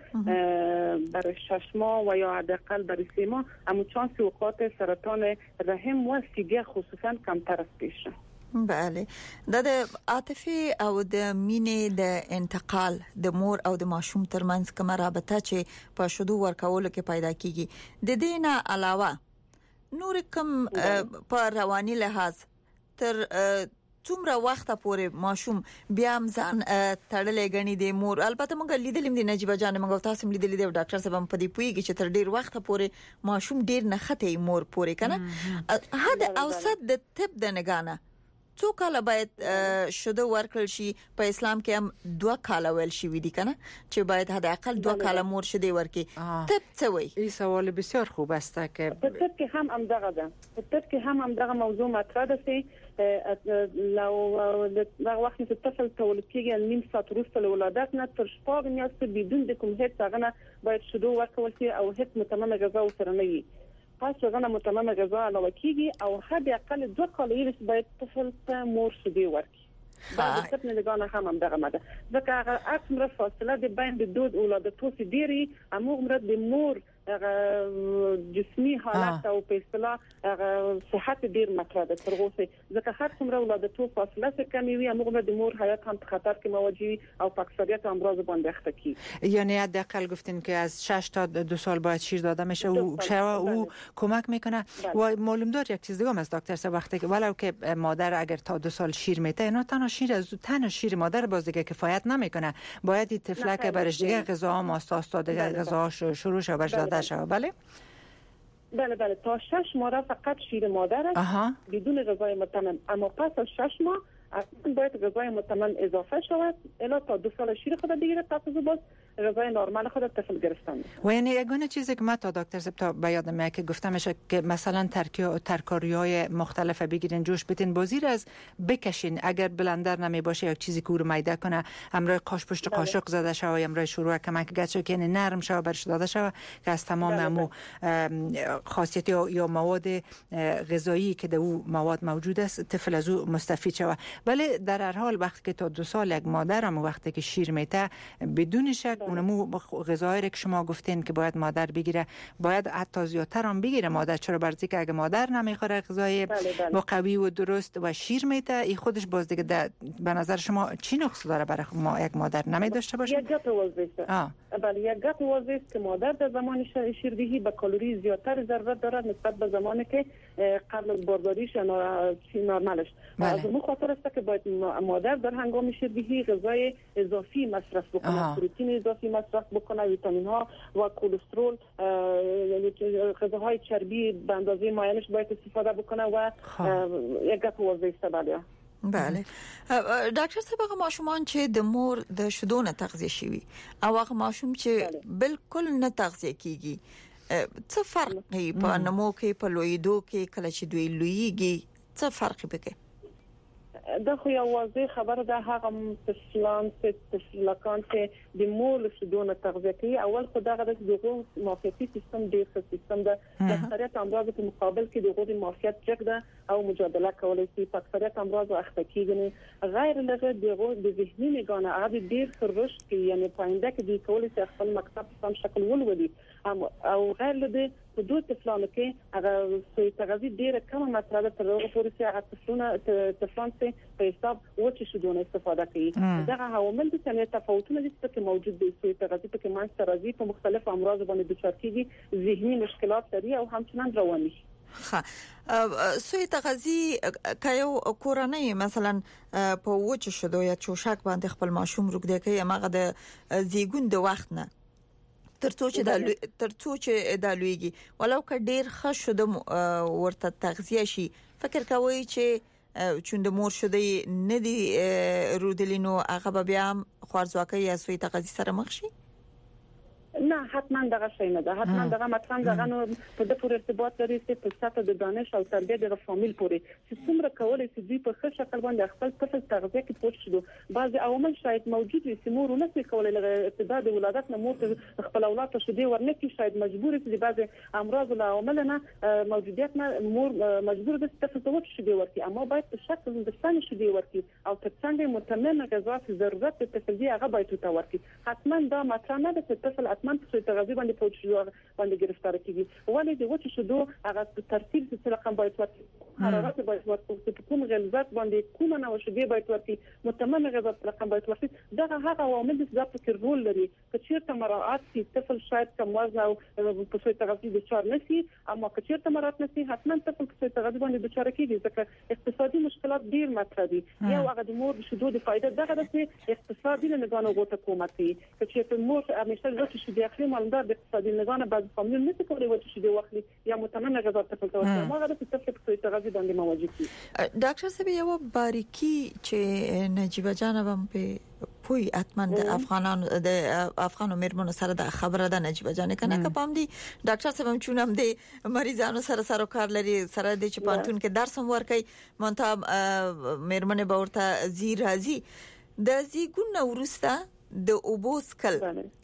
برای شش ماه و یا حداقل برای سه ماه اما چانس وقوع سرطان رحم و سیدی خصوصا کمتر است پیشه. بله د عاطفي او د مینې د انتقال د مور او د ماشوم ترمنځ کومه رابطه چې په شودو ورکولو کې پیدا کیږي د دې نه علاوه نور کوم په رواني لحاظ تر څومره وخت پورې ماشوم بیا هم ځان تړلې غني د مور. البته موږ لیدلیم د نجيبه جان موږ تاسو لیدلې د ډاکټر صاحب هم په دې پويږي چې تر ډیر وخت پورې ماشوم ډیر نه خته مور پورې کنه هدا اوسط د طب د نگانه څو کاله باید شوده ورکړل شي. په اسلام کې هم دوه کاله ویل شي وي دي کنه چې باید حد اقل دوه کاله مور شوده ورکړي. طب څه وایي؟ این سوال بسیار خوب است که په طب کې هم هم دغه ده. په طب کې هم هم دغه موضوع مطرح ده چې لو دغه وخت چې طفل تولد کېږي نیم ساعت وروسته له ولادت نه تر شپږ میاشتې بدون د کوم هیڅ هغه باید شوده ورکول شي او هیڅ متممه غذا وسره نه وي. پس هغه متممه غذا علاوه کیږي او حد اقل دوه کاله یې باید طفل ته مور شوده ورکړي. بعد طب نگاه هم هم دغه ماده ځکه هغه اکمره فاصله د بین د دود ولادتو سي ډيري امو مرد د مور جسمي حالت او په اصطلاح صحت ډیر مطرح ده تر اوسه ځکه هر څومره ولادتو فاصله څخه کمی وي امو مرد د مور حیات هم خطر کې مواجه او په اکثریت امراض باندې اخته کی. یعنی حداقل گفتین که از شش تا دو سال باید شیر داده میشه و او کمک میکنه. و معلوم دار یک چیز دیگه هم از دکتر سه وقتی که ولو که مادر اگر تا دو سال شیر میته اینا تنها شیر از تنها شیر مادر باز دیگه کفایت نمیکنه. باید این طفلک برش دیگه غذا ماستاستا دیگه غذا شروع شه برش داده شه. بله بله بله تا شش ماه فقط شیر مادر است بدون غذای متمم. اما پس از شش ماه اصلا باید غذای متمم اضافه شود الا تا دو سال شیر خود بگیره تا باز غذای نرمال خود طفل گرفتن. و یعنی یگانه چیزی که من تا دکتر سپتا به یادم میاد که گفتم میشه که مثلا ترکاری‌های مختلف بگیرین جوش بدین بازیر از بکشین اگر بلندر نمی باشه یا چیزی که رو میده کنه همراه قاش پشت قاشق زده شه و همراه شروع کمک گچه که نرم شه و برش داده شه که از تمام امو خاصیت یا مواد غذایی که در او مواد موجود است طفل از او مستفید شه. ولی در هر حال وقتی که تا دو سال یک مادر هم وقتی که شیر میته بدون شک اونمو غذایی که شما گفتین که باید مادر بگیره باید حتی زیادتر هم بگیره مادر. چرا برای که اگه مادر نمیخوره غذای با قوی و درست و شیر میته این خودش باز دیگه به نظر شما چی نقص داره برای ما یک مادر نمی داشته باشه؟ یک گپ واضحه. بله یک گپ واضحه که مادر در زمان شیردهی به کالری زیادتر ضرورت دارد نسبت به زمانی که قبل از بارداریش نرمالش. از اون خاطر است که باید مادر در هنگام شیردهی غذای اضافی مصرف بکنه، پروتئین اضافی مصرف بکنه، ویتامین ها و کلسترول یعنی غذاهای چربی به اندازه معینش باید استفاده بکنه و یک گپ واضحه است. بله بله ډاکټر صاحب هغه ماشومان چې د مور د شیدو نه تغذیه شوي او هغه ماشوم چې بالکل نه تغذیه کیږي څه فرق دی په نمو کې په لویدو کې کله چې دوی لویږي څه فرق پکې؟ دا خو یو واضح خبره ده. هغه طفلان چې طفلکان چې د مور له شیدونه تغذیه کوي، اول خو دغه د دغه معافیتي سیستم ډیر ښه سیستم ده. د اکثریت امراض په مقابل کې دغه د معافیت جګ ده او مجادله کولای شي. په اکثریت امراض اخته کیږي. غیر لغه دغه د ذهني نگانه هغه ډیر رشد کوي، یعنی پاینده کې د کولای شي خپل مکتب سم شکل ولولي. او غیر لده په دوه طفلانو کې هغه سوی تغذیه ډیره کمه ماتره ده، تر هغه پورې چې هغه طفلونه طفلان چې په حساب وچه شیدونه استفاده کوي. دا عوامل د څنګه تفاوتونه دي چې موجود دي. سوی تغذیه په کې مانسته راځي، په مختلف امراض باندې دچار کیږي، ذهني مشکلات لري او همچنان رواني. ها سوی تغذیه کایو کورنۍ مثلا په وچه شیدو یا چوشک باندې خپل ماشوم روګدې کوي، هغه د زیګون د وخت نه ترڅو چې د ترڅو چې د لویږي ولو که ډیر ښه شوده ورته تغذیه شي، فکر کوي چې چون د مور شوده نه دی رودلینو هغه بیا خوارځواکي یا سوی تغذیه سره مخ شي. نه حتما دغه شی نه ده. حتما دغه مطلب دغه نو په د پور ارتباط لري چې په سطح د دانش او تربیه د فامیل پورې چې څومره کولای شي دوی په ښه شکل باندې خپل طفل تغذیه کې پوه شي. بعض عوامل شاید موجود وي چې مور نه کولای لغه ابتدا د ولادت نه مور خپل اولاد ته شدي ورنه کې شاید مجبور دي. بعض امراض او عوامل نه موجودیت نه مور مجبور دي طفل ته وڅ شدي ورتي، اما باید په شکل د ثاني شدي ورتي او ترڅنګ متمم غذا چې ضرورت د طفل دی هغه باید ته ورتي. حتما دا مطلب نه ده چې طفل من په تغذیه باندې پوه شو باندې گرفتار کیږي. ولی د وچه شدو هغه ترتیب چې رقم باید ورته حرارت باید ورته په کوم غلظت باندې کوم نه وشدي باید ورته متمم غذا رقم باید ورته. دا هغه عوامل چې د فکر رول لري چې چیرته مراعات شي طفل شاید کم وزن او په څه تغذیه د چار نشي، اما که چیرته مراعات نشي حتما طفل په تغذیه باندې د چار کیږي. ځکه اقتصادي مشکلات ډیر مطرح دي. یو هغه د مور شدو د فائدې دغه د اقتصادي نگانو غوته کومه کوي چې په مور همیشه وچه شدي اخلي مالدار د اقتصادي نگانه بعض فامیل نه کوي وچه شدي واخلي یا متمم غذا طفل ته ورکړي. ما غواړم چې طفل په تغذیه باندې مواجه شي. ډاکټر صاحب یو باریکی چې نجیبه جانبم په پوی اتمن د افغانانو د افغانو مرمنو سره د خبره ده نجیبه جان کنه که پام دي ډاکټر صاحب چونم د مریضانو سره سره کار لري سره د چپانتون کې درس هم ورکي مونته مرمنه به ورته زی راځي د زیګون ورسته د اوبوسکل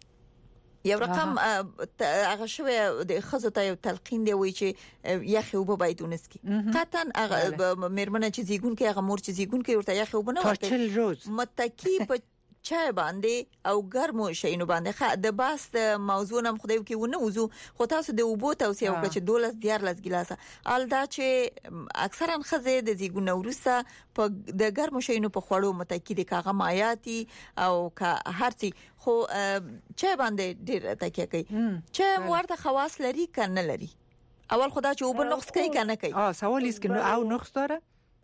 یو رقم هغه شوی د خزو ته یو تلقین دی وی چې یخ وب باید ونسکی قطعا هغه مرمنه چې زیګون کې هغه مور چې زیګون کې ورته یخ وب نه ورته متکی په چای باندې او ګرمو شینو باندې د باس د موضوع نم خدای کې ونه وزو خو تاسو د اوبو توصیه وکړه چې دولس دیار لس ګلاسه الدا چې اکثرا خزه د زیګون ورسته په د ګرمو شینو په خوړو متکی د کاغه مایاتی او کا هرڅي خو چای باندې ډیر تکیه کوي چې ورته خواص لري کنه لري اول خدا چې اوبو نقص کوي کنه کوي اه سوال است که او نقص داره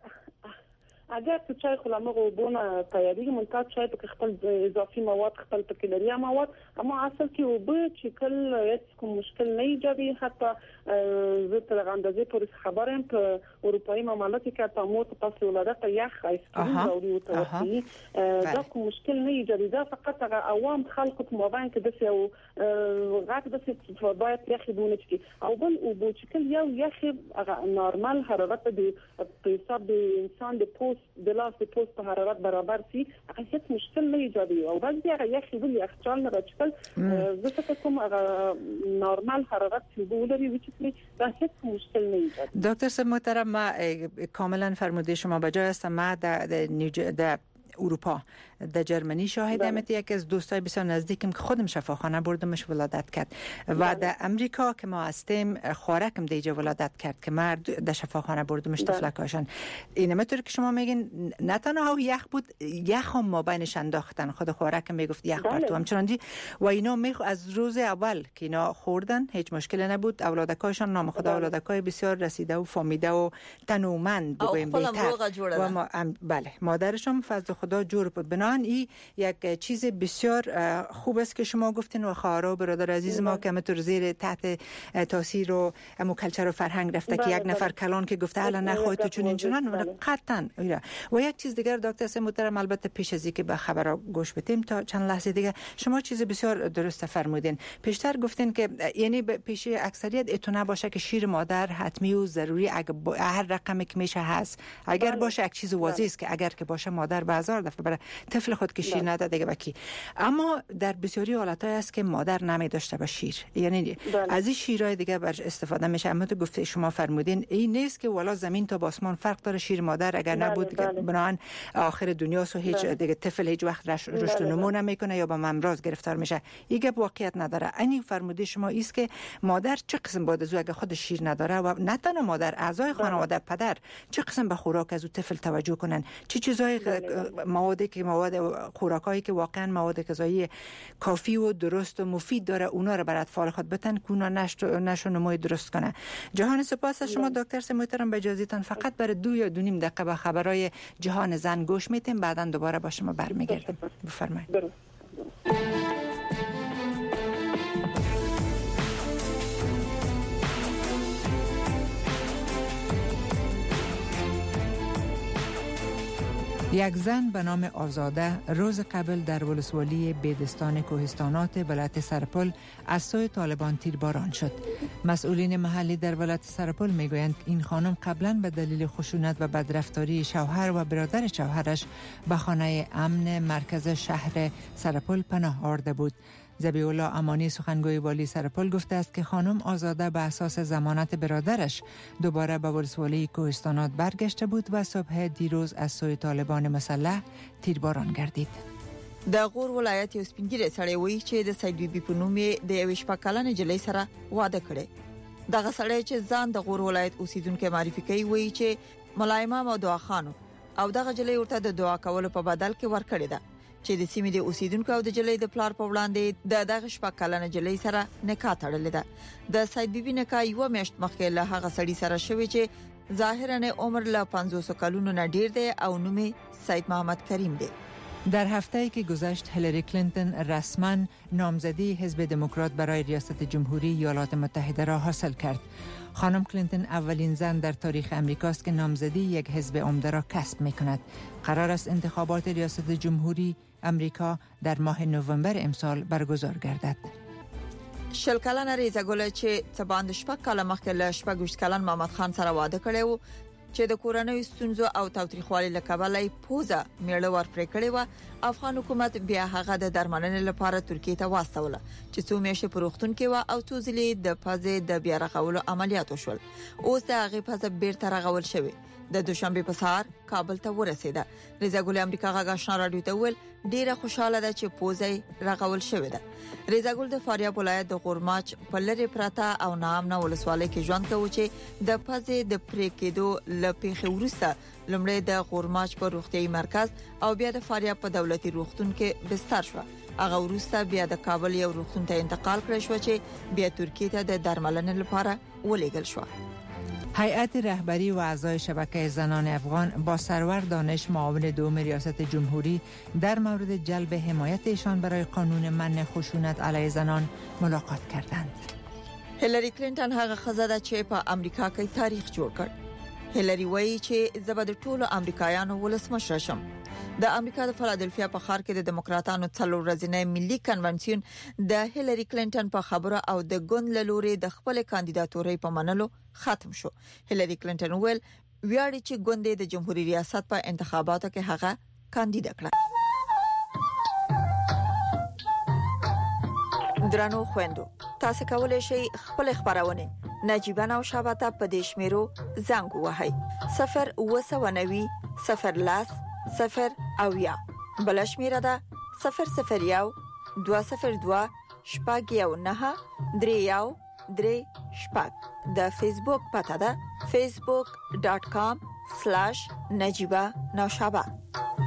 اگر تو چای خلامه بونه تیاری منتها چای په خپل اضافي مواد خپل پکې لري مواد، اما اصل کې وب چې کل هیڅ کوم مشکل نه ایجادي. حتی زه تر اندازې پورې خبرم په اروپאי مملکت کې په موت پس ولادت یخ ایسکریم ضروري وتوسي دا کوم مشکل نه ایجادي. دا فقط هغه عوام خلکو په مابین کې د یو غاټ د څه باید یخ بونه چې او بل وب چې کل یو یخ هغه نورمال حرارت د په حساب د انسان د پوست د لاس د پوست په حرارت برابر سي هغه هیڅ مشکل نه ایجادي. او بعضی هغه یخ بل یخچال نه راځل زه فکر کوم هغه نورمال حرارت چې بولري چې دا هیڅ مشکل نه ایجادي. دکتر صاحب محترم ما کاملا فرموده شما بجای است. ما در در اروپا در جرمنی شاهدم یکی از دوستای بسیار نزدیکم که خودم شفاخانه بردمش ولادت کرد و در امریکا که ما هستیم خوارکم دیجا ولادت کرد که مرد در شفاخانه بردمش طفلکاشن. اینم طور که شما میگین نه تنها یخ بود یخ هم ما بینش انداختن خود خوارکم میگفت یخ بر تو همچنان دی و اینا میخ از روز اول که اینا خوردن هیچ مشکلی نبود. اولادکایشان نام خدا اولادکای بسیار رسیده و فامیده و تنومند بگویم بهتر و ما بله مادرشون فضل خدا خدا جور بود. بنان این یک چیز بسیار خوب است که شما گفتین و خواهرا و برادر عزیز ما که متر زیر تحت تاثیر و امو کلچر و فرهنگ رفته که یک نفر کلان که گفته الا نخواهی تو چون این چنان قطعا. و یک چیز دیگر دکتر سه محترم، البته پیش از اینکه به خبر گوش بدیم تا چند لحظه دیگه، شما چیز بسیار درست فرمودین. پیشتر گفتین که یعنی پیش اکثریت اتونه باشه که شیر مادر حتمی و ضروری اگر هر رقمی که میشه هست، اگر باشه یک چیز واضحه است که اگر که باشه مادر به هزار دفعه برای طفل خود که شیر نده دیگه بکی. اما در بسیاری حالت‌ها است که مادر نمی داشته به شیر، یعنی بله. از این شیرهای دیگه برش استفاده میشه. اما تو گفته شما فرمودین این نیست که والا زمین تا آسمان فرق داره شیر مادر اگر بله نبود بله. بنان آخر دنیا سو هیچ بله. دیگه طفل هیچ وقت رشد و نمو نمیکنه یا به امراض گرفتار میشه. این واقعیت نداره. این فرموده شما است که مادر چه قسم باید از اگه خود شیر نداره و نه تنها مادر، اعضای خانواده، پدر چه قسم به خوراک از او طفل توجه کنن، چه چیزای موادی که مواد خوراکایی که واقعا مواد غذایی کافی و درست و مفید داره اونا رو برات اطفال خود بتن که اونا نشو نمو درست کنه. جهان سپاس از شما دکتر سه محترم. به اجازهتون فقط برای دو یا دو نیم دقیقه به خبرهای جهان زن گوش میتیم، بعدا دوباره با شما برمیگردیم. بفرمایید. یک زن به نام آزاده روز قبل در ولسوالی بیدستان کوهستانات ولایت سرپل از سوی طالبان تیرباران شد. مسئولین محلی در ولایت سرپل میگویند این خانم قبلا به دلیل خشونت و بدرفتاری شوهر و برادر شوهرش به خانه امن مرکز شهر سرپل پناه آورده بود. ذبیح الله امانی سخنگوی والی سرپل گفته است که خانم آزاده به اساس ضمانت برادرش دوباره به ولسوالی کوهستانات برگشته بود و صبح دیروز از سوی طالبان مسلح تیرباران گردید. د غور ولایت یو سپینګری سړی وایي چې د سید بیبي په نوم د یو شپه کلنې جلۍ سره واده کړي. دغه سړی چې ځان د غور ولایت اوسیدونکو معرفي کوي وایي چې ملا امام او دعا خانو او دغه جلۍ ورته د دعا کولو په بدل کې ورکړي ده چې د سیمې د اوسیدونکو او د جلۍ د پلار په وړاندې د دغه شپه کلنې جلۍ سره نکاح تړلې ده. د سید بیبي نکاح یو میاشت مخکې له هغه سړي سره شوی چې ظاهرا عمر له پنځوس کلونو نه ډیر دی او نوم سید محمد کریم دی. در هفته‌ای که گذشت هیلاری کلینتون رسما نامزدی حزب دموکرات برای ریاست جمهوری ایالات متحده را حاصل کرد. خانم کلینتون اولین زن در تاریخ امریکاست که نامزدی یک حزب عمده را کسب می‌کند. قرار است انتخابات ریاست جمهوری امریکا در ماه نوامبر امسال برگزار گردد. شل کلنه ریزګل چې څباند شپږ کاله مخکې له شپږ کلن محمد خان سره واده کړی و چې د کورنۍ ستونزو او تاوتریخوالي له کبله پوزا میړه ور پرې کړی و. افغان حکومت بیا هغه د درملنې لپاره ترکیه ته واستوله چې څو میاشتې په روغتون کې و او څو ځلې د پزې د بیا رغولو عملیات وشول. اوس د هغه پزه بیرته رغول شوی. د دوشنبه په سهار کابل ته ورسېده. ریزګل امریکا غاښنا رادیو ته ول ډیره خوشاله ده چې پوزې رغول شوی ده. ریزګل د فاریاب ولایت د غورماچ په لری پراته او نامنه ولسوالۍ کې ژوند کوي چې د پزې د پرې کېدو لپاره ورسته لمړی د غورماچ په روغتيایي مرکز او بیا د فاریاب په دولتي روغتون کې بستر شو. هغه ورسته بیا د کابل یو روغتون ته انتقال کړی شو چې بیا ترکیه ته د درملنې لپاره ولېږل شو. هیئت رهبری و اعضای شبکه زنان افغان با سرور دانش معاون دوم ریاست جمهوری در مورد جلب حمایت ایشان برای قانون منع خشونت علیه زنان ملاقات کردند. هیلاری کلینتون هغه خزه ده چې په امریکا کې تاریخ جوړ کړ. هیلاری وایي چې زبد ټولو امریکایانو ولسمشر شم. د امریکا د فلادلفیا په ښار کې د دموکراتانو څلور ورځې ملي کنونسیون د هیلاری کلینتون په خبره او د ګوند لوري د خپل کاندیداتوري په منلو ختم شو. هیلاری کلینتون ویل ویاړي چې ګوند د جمهوریت ریاست په انتخاباتو کې هغه کاندید کړ. درنو خويندو، تاسو کولای شئ خپل خبرونه نجيبه نو شابته په دیشمیرو زنګ وهاي صفر وسو نوي صفر لاس صفر اویا بلشمیره ده صفر صفر یو دو صفر دو شپږ یو نه درې یو درې شپږ. د فیسبوک پته ده facebook dot com slash نجيبه نوشابه.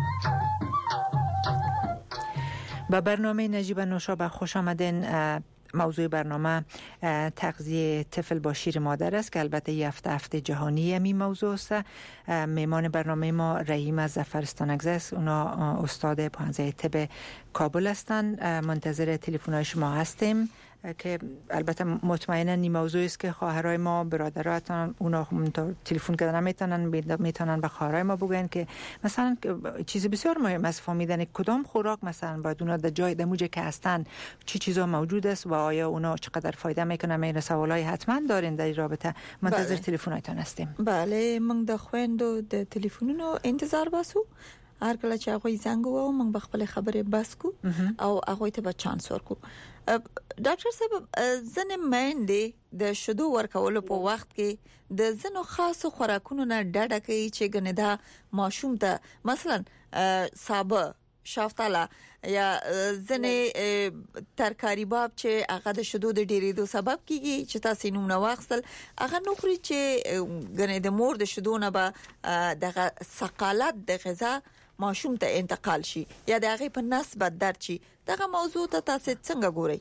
با برنامه نجیبه نوشابه خوش آمدین. موضوع برنامه تغذیه طفل با شیر مادر است که البته یه هفته هفته جهانی می موضوع است. میمان برنامه ما رحیم ظفرستانکزه است. اونا استاد پانزده طب کابل هستند. منتظر تلفن‌های شما هستیم که البته مطمئنا این موضوعی است که خواهرای ما برادراتان اونا تلفن کردن نمیتونن میتونن به خواهرای ما بگن که مثلا چیز بسیار مهم است فهمیدن کدام خوراک مثلا باید اونا در جای دموجه که هستن چی چیزا موجود است و آیا اونا چقدر فایده میکنه. این سوالای حتما دارین در این رابطه. منتظر تلفناتون هستیم. بله من د خويندو د تلفنونو انتظار باسو. هر کله چې هغه زنګ وو من به خپل خبره بس کو او هغه ته به چانس ورکو. ډاکټر صاحب زنه مېندې د شودو ورکولو په وخت کې د زنو خاصو خوراکونو نه ډډه کوي چې ګندا ماشوم ته مثلا سابه شافتاله یا زنه ترکاری باب چې هغه د شودو د ډیریدو سبب کیږي چې تاسو نوم نه واخصل هغه نخري چې ګنې د مور د شودو نه به د ثقالت د غذا ماشوم ته انتقال شي یا د هغه په نسبت درد شي. دغه موضوع ته تاسو څنګه ګورئ؟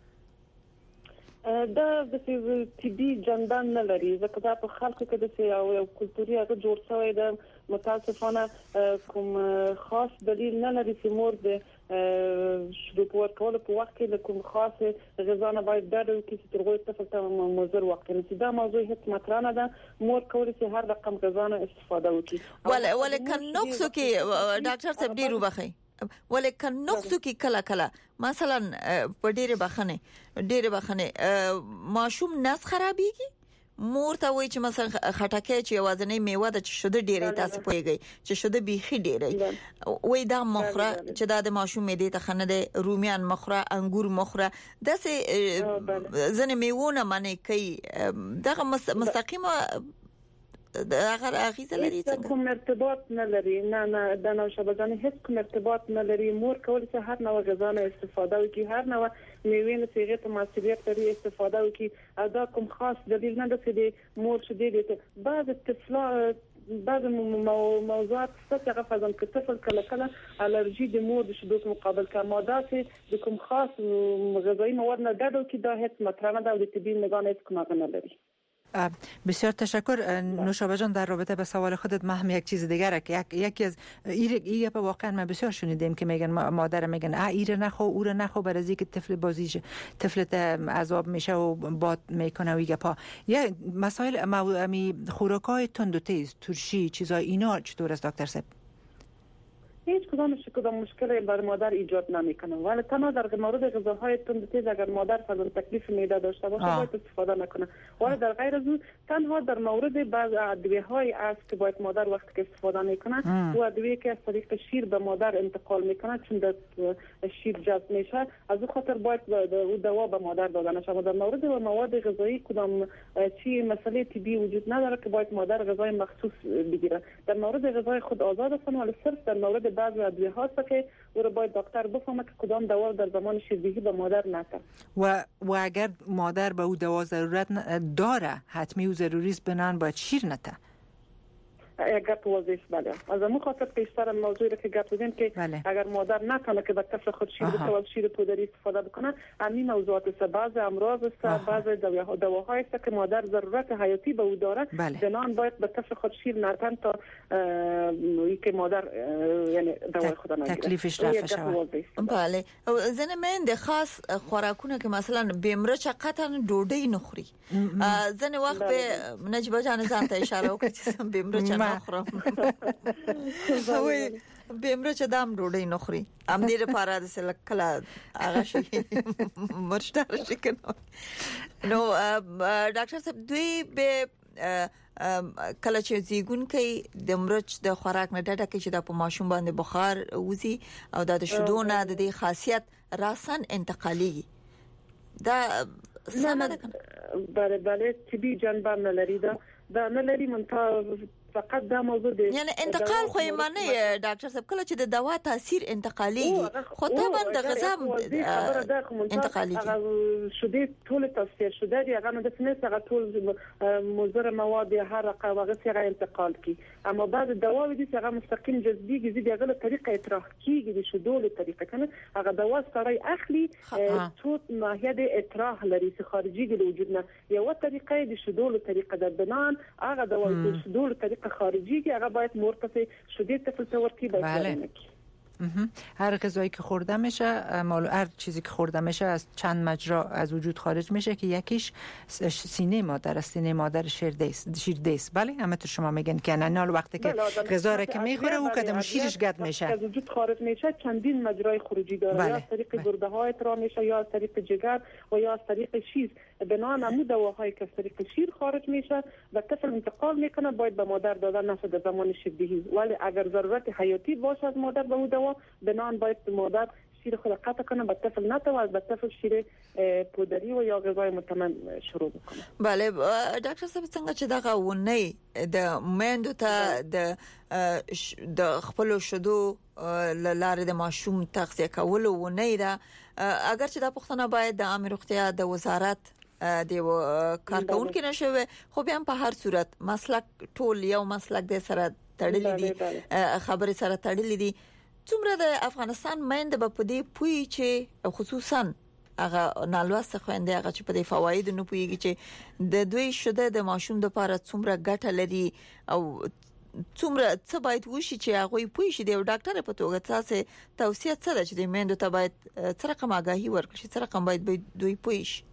دا د طبي جنبان نه لري ځکه دا په خلکو کې د یو کلتوري هغه جوړ شوی د متاسفانه کوم خاص دلیل نه لري چې مور د شودو په ورکولو په وخت کې د کوم خاص غذا نه باید درو کې چې ترغوي طفل ته مضر وخت نه چې دا موضوع هیڅ مطرح نه ده. مور کولی چې هر رقم غذا نه استفاده وکړي. ول ولکن نقصو کې ډاکټر صاحب ډیرو بخي ولکن نقصو کې کلا کلا مثلا په ډیره بخنه ډیره بخنه ماشوم نس خرابېږي. مور ته وای چې مثلا خټکه چې وزنې میوه د شوده ډیره تاسو پويږي چې شوده بيخي ډیره وای دا مخره چې دا د ماشوم معده ته خنه د روميان مخره انګور مخره داسې ځنه میوونه معنی کوي دغه مستقیمه اگر اغیزه لري څنګه کوم ارتباط نه لري. نه نه د نوشابه جان هیڅ کوم ارتباط نه لري. مور کولی چې هر نوع غذا نه استفاده وکړي هر نوع میوه نه صيغه ته مسؤلیت لري استفاده وکړي. دا کوم خاص دلیل نه ده چې د مور شدي دي. بعض طفلان بعض موضوعات ستاسو غفزن کې طفل کله کله الرجی د مور د شدو مقابل کا ماده چې د کوم خاص غذایی مواد نه دادو کې دا هیڅ مطرح نه ده او د طبي نگاه هیڅ کومه نه لري. بسیار تشکر. نوشابه جان در رابطه به سوال خودت ما هم یک چیز دیگه که یک یکی از ایره به واقعا ما بسیار شنیدیم که میگن مادر میگن اه ایره نخو اوره نخو برای از اینکه طفل بازیش طفلت عذاب میشه و باد میکنه و ایگه پا یا مسائل می خوراکای تند و تیز ترشی چیزای اینا چطور است دکتر صاحب؟ هیچ کدامش کدام مشکلی بر مادر ایجاد نمیکنه ولی تنها در مورد غذاهای تند تیز اگر مادر فقط تکلیف معده داشته باشه باید استفاده نکنه. ولی در غیر از اون تنها در مورد بعض ادویه‌های است که باید مادر وقتی که استفاده میکنه و ادویه که از طریق شیر به مادر انتقال میکنه چون در شیر جذب میشه از اون خاطر باید او دوا به مادر داده نشه. در مورد مواد غذایی کدام چی مسئله طبی وجود نداره که باید مادر غذای مخصوص بگیره. در مورد غذای خود آزاد است ولی صرف در مورد بعضی ادویه هاست که او را باید دکتر بفهمه که کدام دوا در زمان شیردهی به مادر نده و و اگر مادر به او دوا ضرورت داره حتمی و ضروری است بنان باید شیر نده. یک گپ واضح بله. از اون خاطر پیشتر موضوعی که گپ زدیم که بله. اگر مادر نتونه که به طفل خود شیر بده و شیر پودری استفاده بکنه همین موضوعات است. بعضی امراض است بعضی دواهای است که مادر ضرورت حیاتی به او داره بله. بنان باید به طفل خود شیر ندن تا اینکه مادر یعنی دوای خود نگیره تکلیفش رفع شود. بله. زن من د خاص خوراکونه که مثلا بیمرچ قطعا ډوډۍ نخوري زن وخت به نجبه جان ځان ته اشاره وکړه چې بیمرچ نخورم وای بیمره چې دام ډوډۍ نخوري ام دې لپاره د سلکلا هغه شي مرشتار شي کنه. نو ډاکټر صاحب دوی به کله چې زیګون کوي د مرچ د خوراک نه ډډه کوي چې د په ماشوم باندې بخار وزي او د شودو نه د خاصیت راسن انتقالي دا سمه ده. بله بله طبي جنبه نه لري دا دا نه لري منتها فقط دا موضوع دی یعنی انتقال خو یې معنی ډاکټر صاحب کله چې د دوا تاثیر انتقالي خو طبعا د غذا انتقالي شوده ټول تاثیر شوده دی هغه د سنت هغه ټول مضر مواد هر رقم هغه څنګه انتقال کی اما بعد دوا دي چې هغه مستقیم جذبي دي هغه طریقه اطراح کیږي د شوده له طریقه کنه هغه دوا سره اخلي څو ماهیت اطراح لري چې خارجي د وجود نه یو طریقه د شوده له طریقه د بنان هغه دوا د شوده له طریقه خارجی که هغه باید مرتفع شدید تفل تورکی باید بله. هر غذایی که خورده میشه مال هر چیزی که خورده میشه از چند مجرا از وجود خارج میشه که یکیش سینه مادر است سینه مادر شیرده است شیرده است بله همه تو شما میگن که نه وقتی که غذا را که میخوره او کدام شیرش گد میشه از وجود خارج میشه چندین مجرای خروجی داره بله. یا از طریق گرده های اطراح میشه یا از طریق جگر و یا از طریق شیر بنابراین همون دواهایی که از طریق شیر خارج میشه و طفل انتقال میکنه باید به مادر دادن نشه در زمان شیردهی ولی اگر ضرورت حیاتی باشه از مادر به اون دوا بنابراین باید مادر شیر خود قطع کنه به طفل نتو از به طفل شیر پودری و یا غذای متمم شروع بکنه. بله ډاکټر صاحب څنګه چې دغه ونی د میندو ته د د خپل شودو لاره د ماشوم تغذیه کول ونی دا اگر چې د پښتنه باید د عامه روغتیا د وزارت د کارکونکو نشوي خو بیا په هر صورت مسلک ټول یو مسلک د سره تړلې دي خبرې سره تړلې دي څومره د افغانستان مند په دې پوي چې خصوصا هغه نالوسته خويندې هغه چې په دې فواید نه پويږي چې د دوی شوده د ماشوم د لپاره څومره ګټه لري او څومره څه باید وشي چې هغه پوي شي د ډاکټر په توګه تاسو توصيه څه ده چې د مند ته باید څه رقم آگاهي ورکړي څه رقم باید دوی پوي شي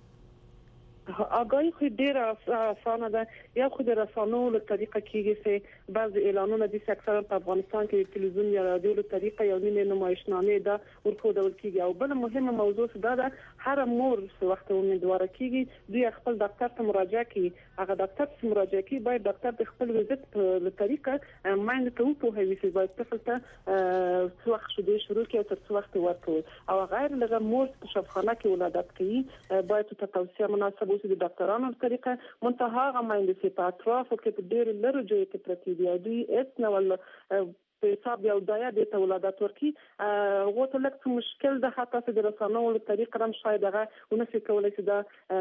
آگاهی خود دیر آسانه ده یا خود رسانو له طریقه کیږي چې بعض اعلانونه دي چې اکثرا په افغانستان کې تلویزیون یا رادیو له طریقه یو نیمه نمایشنامه ده ورکوډول کیږي او بل مهمه موضوع ده ده هر مور څو وخت امیدواره کیږي دوی خپل ډاکټر ته مراجعه کوي هغه ډاکټر ته مراجعه کوي باید ډاکټر د خپل وزت له طریقه مایند ته په هوی چې باید طفل ته څو وخت شوه شروع کې تر څو وخت ورکوي او غیر لږه مور په شفاخانه کې ولادت کوي باید ته توصيه مناسبه د ډاکټرانو طریقه منتها غماینده چې په اطرافو کې په ډېر لږ ځای کې پرتی دی دوی اس نو په حساب یو دایا د ولادت ورکی غوته لکه مشکل ده حتی چې د رسانو له طریقه هم شاید هغه ونسي کولای چې دا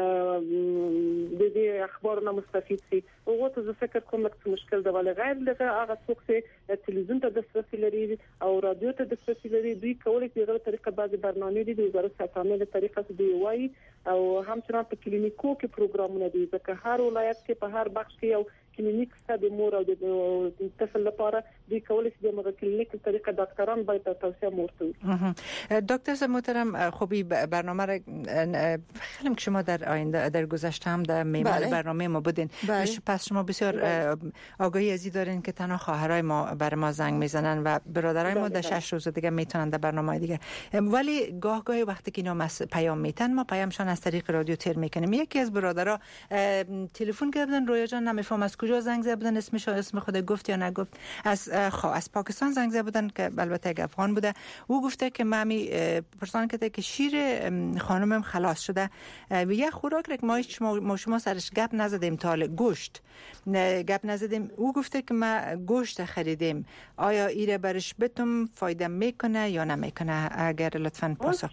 د دې اخبارونو مستفید شي غوته زه فکر کوم لکه مشکل ده ولې غیر لږه هغه څوک چې تلویزیون ته دسترسي لري او رادیو ته دسترسي لري دوی کولای شي دغه طریقه بعضي برنامه دي د وزارت صحه له طریقه چې دی وایي او همچنان په کلینیکو کې پروګرامونه دي ځکه هر ولایت کې په هر بخش کې یو کلینیک ستاسو د مور او د طفل لپاره دوی کولای شي د مغه کلینیک طریقه دکتران باید توصیه مرتضی دکتر محترم خوبی برنامه را خیلی که شما در آینده در گذشته هم در میمار برنامه ما بودین پس شما بسیار آگاهی ازی دارین که تنها خواهرای ما بر ما زنگ میزنن و برادرای ما در شش روز دیگه میتونن در برنامه دیگه ولی گاه گاهی وقتی که اینا پیام میتن ما پیامشان از طریق رادیو تر میکنیم یکی از برادرها تلفن کردن رویا جان نمیفهم از کجا زنگ زدن اسمش اسم خود گفت یا نگفت از خب از پاکستان زنگ زدن که البته یک افغان بوده او گفته که مامی پرسان کرده که شیر خانمم خلاص شده و یه خوراک رک ما ما شما سرش گپ نزدیم تا گوشت گپ نزدیم او گفته که ما گوشت خریدیم آیا ایره برش بتم فایده میکنه یا نمیکنه اگر لطفاً پاسخ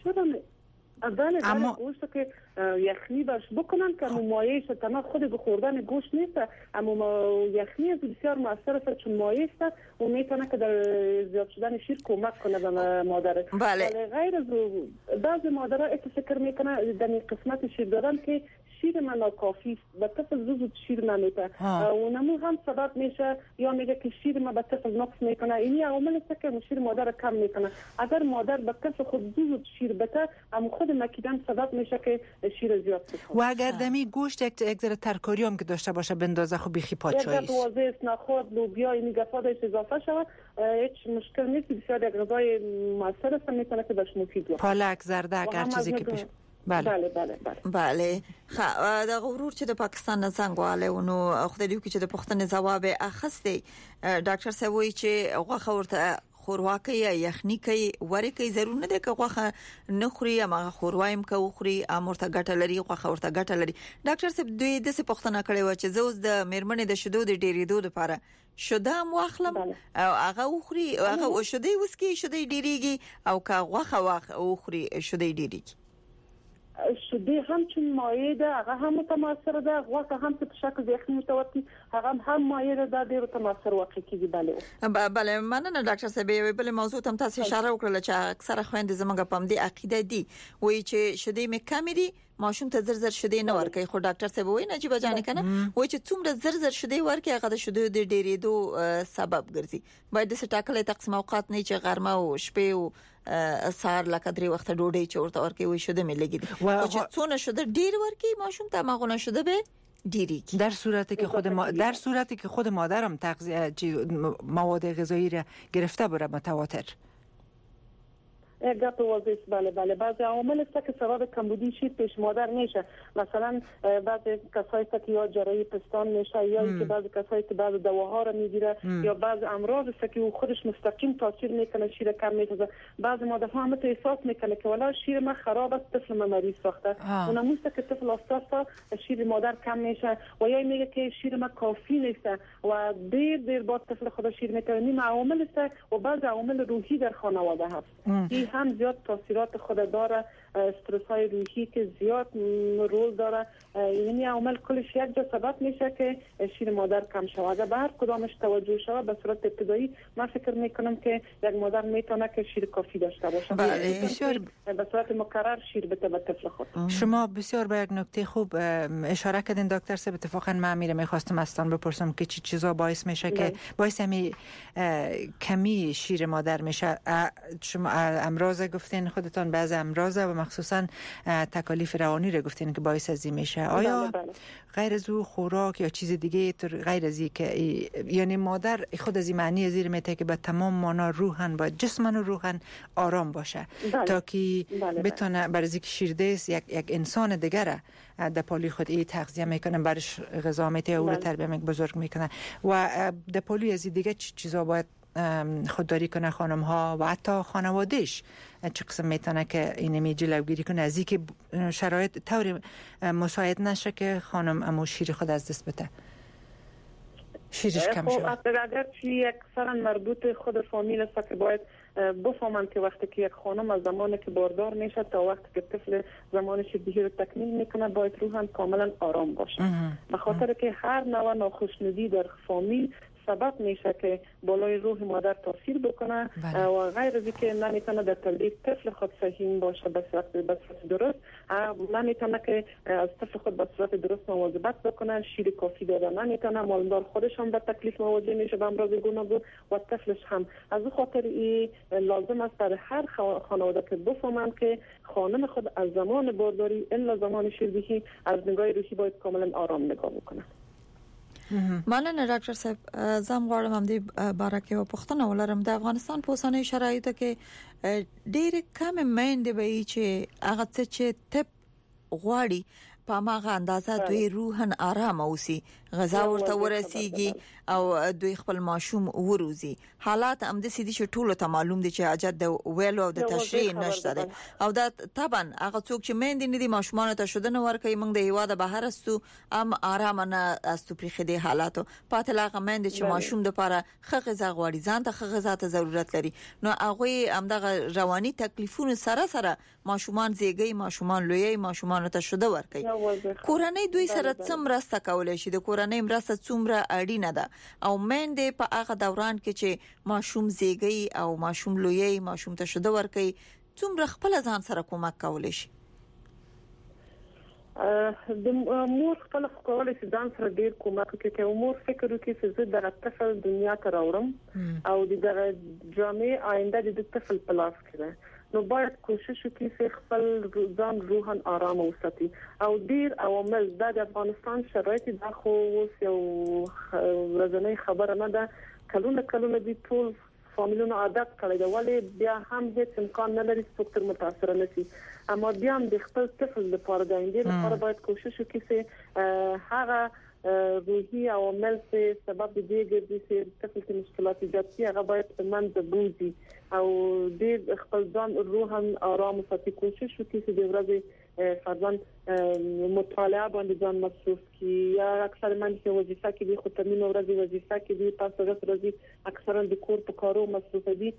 بله اما گوشت که یخنی برش بکنن که مایعش تمام خود به خوردن گوشت نیست اما یخنی بسیار موثر است چون مایع است و میتونه که در زیاد شدن شیر کمک کنه به مادر بله غیر از بعضی مادرها ات فکر میکنه در این قسمت شیر دادن که شیر من کافی به طفل زود شیر نمیده و نمو هم سبب میشه یا میگه که شیر ما به طفل نقص میکنه این عامل است که شیر مادر کم میکنه اگر مادر به طفل خود زود شیر بده اما خود مکیدن سبب میشه که شیر زیاد بخوره و اگر دمی گوشت یک یک ذره ترکاری هم که داشته باشه بندازه خب بیخی پاچایی است واضح است نخود لوبیا این گفادش اضافه شود هیچ مشکل نیست بسیار یک غذای موثر است میتونه که بهش مفید باشه پالک زردک هر چیزی که پیش بله بله بله بله خا د غرور چې د پاکستان نه څنګه والے ونو خدای دې چې د پښتنې جواب اخستې ډاکټر سوي چې غوخه ورته خورواکي یا یخني کوي ورکه ضرور نه ده که غوخه نخوري یا خوروایم که وخوري امورته ګټه لري غوخه ورته ګټه لري. ډاکټر صاحب دوی د څه پوښتنه کړې و چې زوز د میرمنې د شیدو د ډیریدو لپاره شوده واخلم او هغه وخوري هغه شوده وسکي شوده ډیریږي او که غوخه واخ وخوري شوده ډیریږي شدی هم چون مایع ده هغه هم متماثر ده غوښه هم په شکل د یخني متوتی هغه هم مایع ده ډیر متماثر واقع کیږي. بله بله مننه ډاکټر صاحب. بل موضوع ته تاسو اشاره وکړه چې اکثره خويندې زموږ په دې عقیده دي وایي چې شدی مې کم دي ماشوم ته زر زر شدی نه ورکي خو ډاکټر صاحب وایي نه چې بجانه کنه وایي چې څومره زر زر شدی ورکي هغه د شدو د ډیریدو سبب ګرځي. باید د ټاکلې تقسیم اوقات نه چې غرمه او شپه او سار لکه درې وخت ډوډۍ چورته ورکي وي شوده مې لګي او چې څونه شوده ډیر ورکي ماشوم ته ماغونه شوده به دیری در صورتی که خود ما در صورتی که خود مادرم تغذیه مواد غذایی را گرفته بره متواتر گپ واضح. بله بله بعضی عوامل است که سبب کمبودی شیر پیش مادر میشه. مثلا بعضی کسایی که یا جراحی پستان میشه یا اینکه بعضی کسایی که بعضی دواها رو میگیره یا بعضی امراض است که خودش مستقیم تاثیر میکنه شیر کم میشه. بعضی مادر هم تو احساس میکنه که والا شیر ما خراب است طفل ما مریض ساخته اون موست که طفل اساسا شیر مادر کم میشه و یا میگه که شیر ما کافی نیست و دیر دیر بعد طفل خود شیر میکنه. این عوامل است و بعضی عوامل روحی در خانواده هست هم زیاد تاثیرات خود داره. استرس های روحی که زیاد رول داره یعنی عامل کلش یک جا سبب میشه که شیر مادر کم شود. اگر به هر کدامش توجه شود به صورت ابتدایی من فکر میکنم که یک مادر میتونه که شیر کافی داشته باشه بسیار به صورت مکرر شیر بده به طفل خود. شما بسیار به یک نکته خوب اشاره کردین دکتر صاحب. اتفاقا من میرم میخواستم استان بپرسم که چی چیزا باعث میشه که باعث همی کمی شیر مادر میشه. شما امراض گفتین خودتان بعض امراض و مخصوصا تکالیف روانی رو گفتین که باعث از این میشه. آیا بله بله. غیر از او خوراک یا چیز دیگه غیر از این که یعنی مادر خود از این معنی زیر میته که به تمام مانا روحن باید جسمن و روحن آرام باشه بله. تا که بله بتونه برای اینکه شیردهست یک یک انسان دیگه در پالی خود ای تغذیه میکنه برش غذا میته او رو تربیه میکنه بزرگ میکنه و در پالی از دیگه چیزا باید خودداری کنه خانم ها و حتی خانوادهش چه قسم میتونه که اینمی جلوگیری کنه از اینکه شرایط طوری مساعد نشه که خانم امو شیر خود از دست بده شیرش کم شد. اگر چی اکثرا مربوط خود فامیل است که باید بفهمن که وقتی که یک خانم از زمانی که باردار میشه تا وقتی که طفل زمان شیردهی رو تکمیل میکنه باید روحاً کاملا آرام باشه به خاطر که هر نوع ناخوشنودی در فامیل سبب میشه که بالای روح مادر تاثیر بکنه بله. و غیر از اینکه نمیتونه در تربیت طفل خود صحیح باشه به صورت به صورت درست نمیتونه که از طفل خود به صورت درست مواظبت بکنه شیر کافی داده نمیتونه مالدار خودش هم به تکلیف مواجه میشه به امراض گوناگون و طفلش هم. از این خاطر این لازم است در هر خانواده که بفهمن که خانم خود از زمان بارداری الا زمان شیردهی از نگاه روحی باید کاملا آرام نگاه بکنه. مننه ډاکټر صاحب. زم غواړم هم دې بارکه او پښتنه ولرم د افغانستان په اوسنۍ شرایطو کې ډېر کم میندې به چې هغه څه چې طب غواړي په ماغه اندازه دوی روحن آرام اوسي غذا ورته ورسیږي او دوی خپل ماشوم وروزي. حالات هم د سيدي شټولو ته معلوم دي چې اجازه د ویلو او د تشریح نشته ده او دا طبعا هغه څوک چې مین دي نه دي ماشومان ته شوده نه ورکوي. موږ د هیواده بهر استو ام آرام نه استو پرې خدي حالاتو پاتې لاغه مین دي چې ماشوم د لپاره خغه غذا غواړي ځان ته خغه غذا ته ضرورت لري نو هغه هم د رواني تکلیفونو سره سره ماشومان زیږي ماشومان لوی ماشومان ته شوده ورکوي. کورنۍ دوی سره څومره ست کولای شي د کورنۍ مرسته څومره اړینه ده او مینده په هغه دوران کې چې ماشوم زیږي او ماشوم لوی ماشوم ته شوده ورکوي څومره خپل ځان سره کومک کولای شي. د مور خپل کولای شي ځان سره ډیر کومک کوي چې مور فکر وکړي چې زه د طفل دنیا ته راوړم او د جامع آینده د طفل په لاس کې ده نو باید کوشش وکړي چې خپل ځان روحاً آرام وساتي او ډیر عوامل د افغانستان شرایط د خو یو ورځنی خبره نه ده کلونه کلونه دي ټول فامیلونو عادت کړی دا ولی بیا هم هیڅ امکان نه لري چې څوک متاثر نشي اما بیا هم د خپل طفل لپاره د آینده لپاره باید کوشش وکړي چې هغه روحي عوامل چې سبب دي ګرځي چې طفل کې مشکلات ایجاد شي هغه باید په منځ بوزي او د خپل ځان روحاً آرام ساتي کوشش وکړي چې د ورځې فرضاً مطالعه باندې ځان مصروف کی یا اکثر من چې وظیفه کې دي خو تمرین ورځې وظیفه کې دي پس ورځې اکثرا د کور په کارو مصروف دي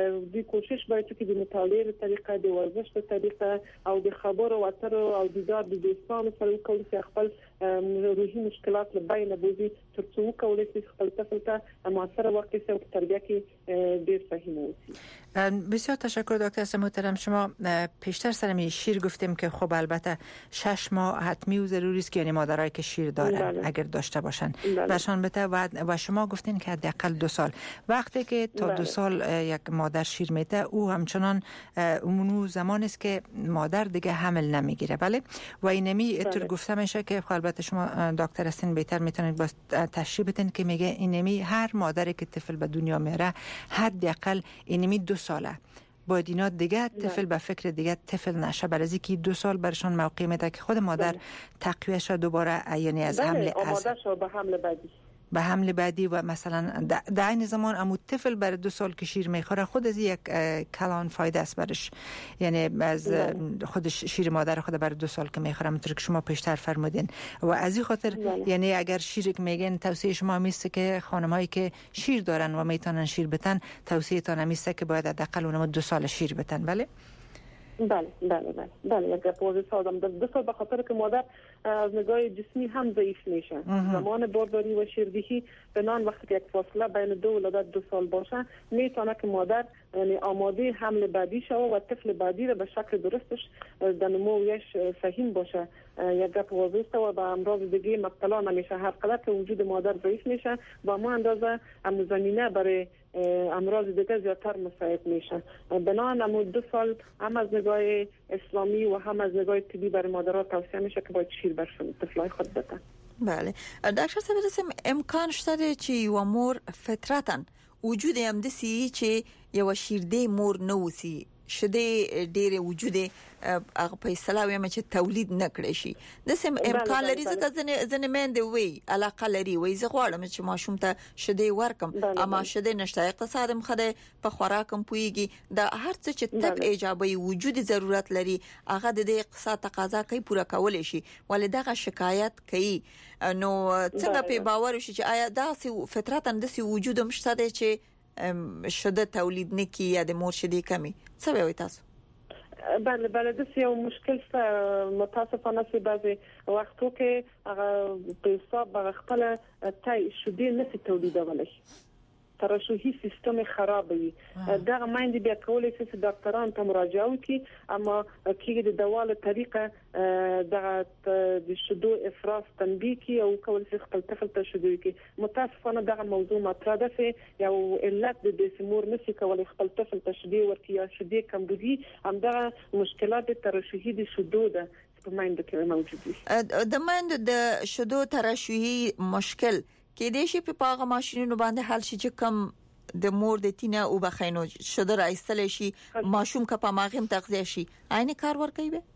د کوشش باید چې د مطالعې په طریقه د ورزش په طریقه او د خبرو اترو او د دیدار د دوستانو سره کول چې خپل روحي مشکلات له بین بوزي ترڅو کولای شي خپل طفل ته موثر واقع سي او تربیت کې ډیر فهم وسی. بسیار تشکر دکتر محترم. شما پیشتر سرمی شیر گفتیم که خب البته شش ماه حتمی و ضروری است که یعنی مادرایی که شیر دارن بله. اگر داشته باشن برشان بده و, و شما گفتین که حداقل دو سال وقتی که تا بله. دو سال یک مادر شیر میده او همچنان اونو زمان است که مادر دیگه حمل نمیگیره بله و اینمی اتر گفته میشه که البته شما دکتر هستین بهتر میتونید باز تشریح بدین که میگه اینمی هر مادری که طفل به دنیا میاره حداقل اینمی دو ساله باید اینا دیگه طفل به فکر دیگه طفل نشه برای اینکه دو سال برشان موقع میده که خود مادر تقویه شد دوباره یعنی از حمل آماده شد به حمل بعدی به حمل بعدی و مثلا در این زمان امو طفل برای دو سال که شیر میخوره خود از یک کلان فایده است برش یعنی از خودش شیر مادر خود برای دو سال که میخوره همونطور که شما پیشتر فرمودین و از این خاطر یعنی اگر شیر که میگن توصیه شما میسته که خانمایی که شیر دارن و میتونن شیر بتن توصیه تان میسته که باید حداقل اونم دو سال شیر بتن بله بله بله بله بله یک پوزیس آدم دو سال به خاطر که مادر از نگاه جسمی هم ضعیف میشه زمان بارداری و شیردهی بنان وقتی که یک فاصله بین دو ولادت دو سال باشه میتونه که مادر یعنی آماده حمل بعدی شوه و طفل بعدی را به شکل درستش در نمویش فهم باشه یک گپ واضح است و به امراض دیگه مبتلا نمیشه هر قدر که وجود مادر ضعیف میشه با ما اندازه هم زمینه برای امراض دیگه زیادتر مساعد میشه بنان هم دو سال هم از نگاه اسلامی و هم از نگاه طبی برای مادرها توصیه میشه که باید شیر برشون طفلای خود بدن. بله دکتر صاحب رسم امکان شته چې یو مور فطرتاً وجود هم دسی چې یو شیرده مور نوسی شده ډېر وجود هغه په اصطلاح یم چې تولید نکړي شي د سم امکان لري ځکه ځنه ځنه مند وي علاقه لري وي زه غواړم چې ماشوم ته شده ورکم اما شده نشته اقتصاد مخده په خوراکم پويږي د هر څه چې طب ایجابي وجود ضرورت لري هغه د اقتصاد تقاضا کوي پوره کول شي ولې دغه شکایت کوي نو څنګه په باور شي چې آیا دا فطرتاً د سي وجود مشته چې شده تولید نکی یا د مور شدي کمی څه وایي تاسو بله بله د یو مشکل څه متاسفانه چې بعضی وختو کې هغه په حساب خپل تای شدي نسی تولیدولای ترشحی سیستم خراب وي دا مایند بیا کولای شي چې ډاکټران ته مراجعه وکړي اما کېږي د دواله طریقه د د شدو افراز تنبیه کی او کول شي خپل طفل ته شدو کی متاسفانه دا موضوع مطرح ده چې یو علت د سمور نشي کولای خپل طفل ته شدي ورکی یا شدي کمبودي هم دا مشکلات ترشحی د شدو ده په مایند کې موجود دي د مایند د شدو ترشحی مشکل کې د شي په پاغه ماشینونو باندې حل شي چې کم د مور د تینه او بخینو شده راځل شي ماشوم کا په ماغم تغذیه شي عین کار ور کوي به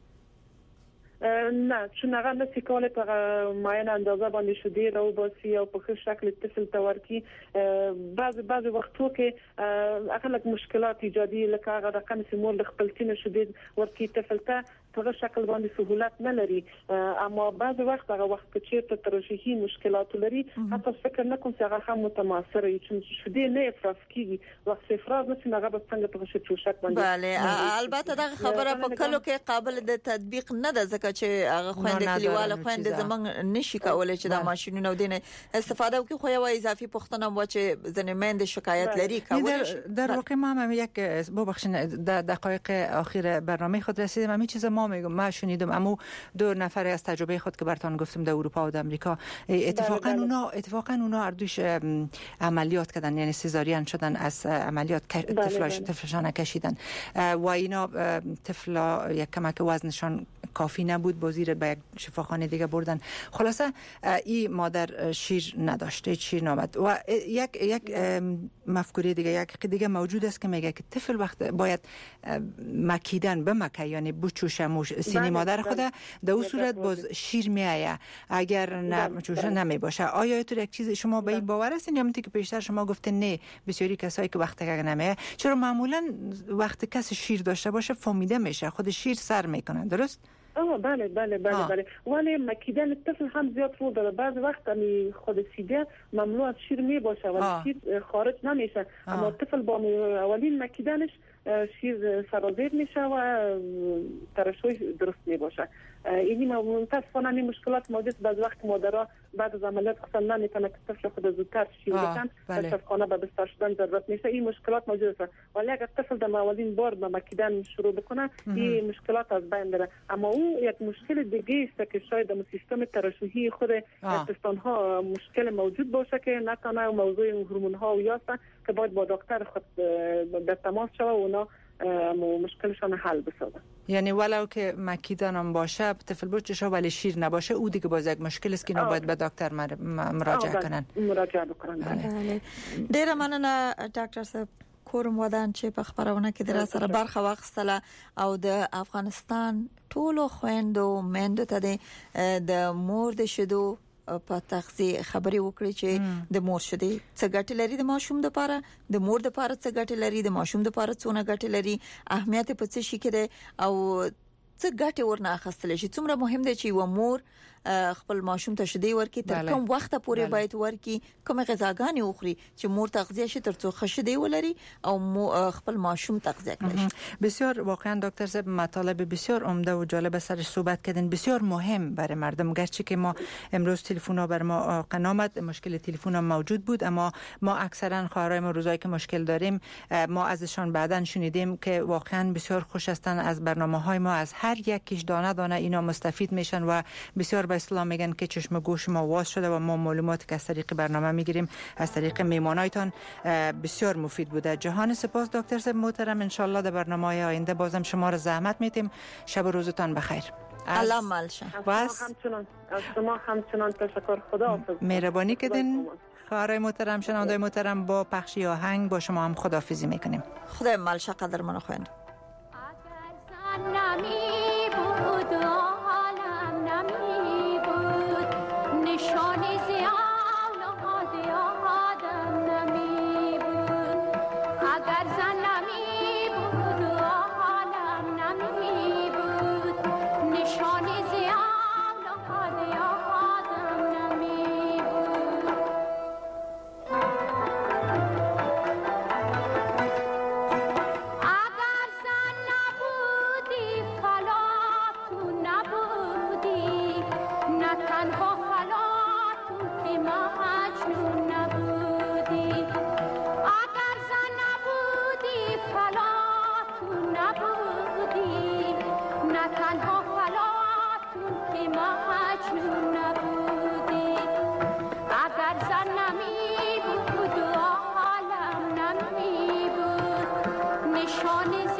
نه چې هغه نسی کولای په معین اندازه باندې شدي راو باسي او په ښه شکل طفل ته ورکی بعض بعض وختو کې اخلک مشکلات ایجادي لکه هغه رقم سیمول خپل تینه شدي ورکی طفل ته په شکل باندې سہولت نه لري اما بعض وخت هغه وخت چې ته ترشحی مشکلات لري حتی فکر نه کوم چې هغه هم متماثر وي چې شدي نه افراز کیږي وخت افراز نه څنګه به څنګه په شکل شک باندې بله البته دا خبره په کلو کې قابل د تطبیق نه ده ځکه چې هغه خويند کلیواله خويند زمنګ نشي کولای چې د ماشینونو دینه استفاده وکړي خو یو اضافي پختنه و چې زنمند شکایت لري کولای در واقع ما هم یک ببخشید در دقایق اخیر برنامه خود رسیدم همین چیز ما میگم ما شنیدم اما دو نفر از تجربه خود که براتون گفتم در اروپا و در امریکا اتفاقا اونا اتفاقا اونا اردوش عملیات کردن یعنی سزارین شدن از عملیات طفلاش طفلشان کشیدن و اینا طفلا یک کمک وزنشان کافی نبود، بازی به یک شفاخانه دیگه بردن. خلاصه این مادر شیر نداشته، شیر نامد. و یک یک مفکوره دیگه یک دیگه موجود است که میگه که طفل وقت باید مکیدن بمکه، یعنی بچوشه موش سینی مادر خود، در اون صورت باز شیر میایه اگر نه چوشه نمی باشه. آیا تو یک چیز شما به این باور هستین یا منطقی پیشتر شما گفتین نه بسیاری کسایی که وقتی که نمیه؟ چرا معمولا وقتی کسی شیر داشته باشه فهمیده میشه، خود شیر سر میکنه، درست؟ آه بله بله بله آه. بله ولی مکیدن طفل هم زیاد رو داره. بعض وقت می خود سیده ممنوع از شیر می باشه ولی آه. شیر خارج نمیشه، اما طفل با اولین مکیدنش شیر سرازیر میشه و ترشوی درست می باشه. اینی متاسفانه این مشکلات موجود. بعض وقت مادرها بعد از عملیات خصوصا نمیتونه که طفل خود زودتر شیر بکن، در شفاخانه به بستر شدن ضرورت میشه. این مشکلات موجود است، ولی اگر طفل در اولین بار به مکیدن شروع بکنه این مشکلات از بین بره. اما اون یک مشکل دیگه است که شاید در سیستم ترشحی خود پستان ها مشکل موجود باشه که نتونه موضوع هورمون ها و یاست که باید با دکتر خود در تماس شوه و اونا مشکلشان حل بسازه. یعنی ولو که مکیدن هم باشه طفل بچشه ولی شیر نباشه او دیگه باز یک مشکل است که اینا باید به دکتر مراجعه کنن. مراجعه بکنن. ډیره مننه ډاکټر صاحب. کورم ودان چې په خبرونه کې در سره برخه واخیستله او د افغانستان ټولو خويندو میندو ته د مور د شیدو په تغذیه خبرې وکړي چې د مور شیدې څه ګټې لري د ماشوم لپاره، د مور لپاره څه ګټې لري، د ماشوم لپاره څونه ګټې لري، اهمیت په څه شي کې ده او څه ګټې ورنه اخیستل شي. څومره مهم دی چې و مور خپل ماشوم ته شیدې ورکړي، تر کوم وخت پورې باید ورکړي، کوم غذاګانې وخوري چې مور تغذیه شي تر څو خشدې ولري او خپل ماشوم تغذیه کړي. بسیار واقعا دکتر صاحب مطالب بسیار عمده و جالب سرش صحبت کردین، بسیار مهم برای مردم. گرچه که ما امروز تلفن بر ما قنامت مشکل تلفن هم موجود بود، اما ما اکثرا خواهرای ما روزایی که مشکل داریم ما ازشان بعداً شنیدیم که واقعا بسیار خوش هستن از برنامه‌های ما، از هر یکیش دانه دانه اینا مستفید میشن و بسیار به اصطلاح میگن که چشم گوش ما واز شده و ما معلوماتی که از طریق برنامه میگیریم از طریق میمانایتان بسیار مفید بوده. جهان سپاس دکتر صاحب محترم. ان شاء الله در برنامه‌های آینده بازم شما را زحمت میدیم. شب و روزتان بخیر. الله مالشه. بس همچنان از شما همچنان تشکر. خداحافظ. مهربانی کردین. خواهرای محترم، شنوندای محترم، با پخشی آهنگ با شما هم خداحافظی میکنیم. خدای مالشه. قدرمن خویند. نشانی زیان آد آدم نمی بود، اگر زن نمی بود و عالم نمی بود. نشانی زیان آد آدم نمی بود. اگر زن نبودی فلا تو نبودی، نه تنها مجنون نبودی. اگر زن نبودی فلا تو نبودی، نه تنها فلاتون که مجنون نبودی. اگر زن نمی بود و عالم نمی بود، نشان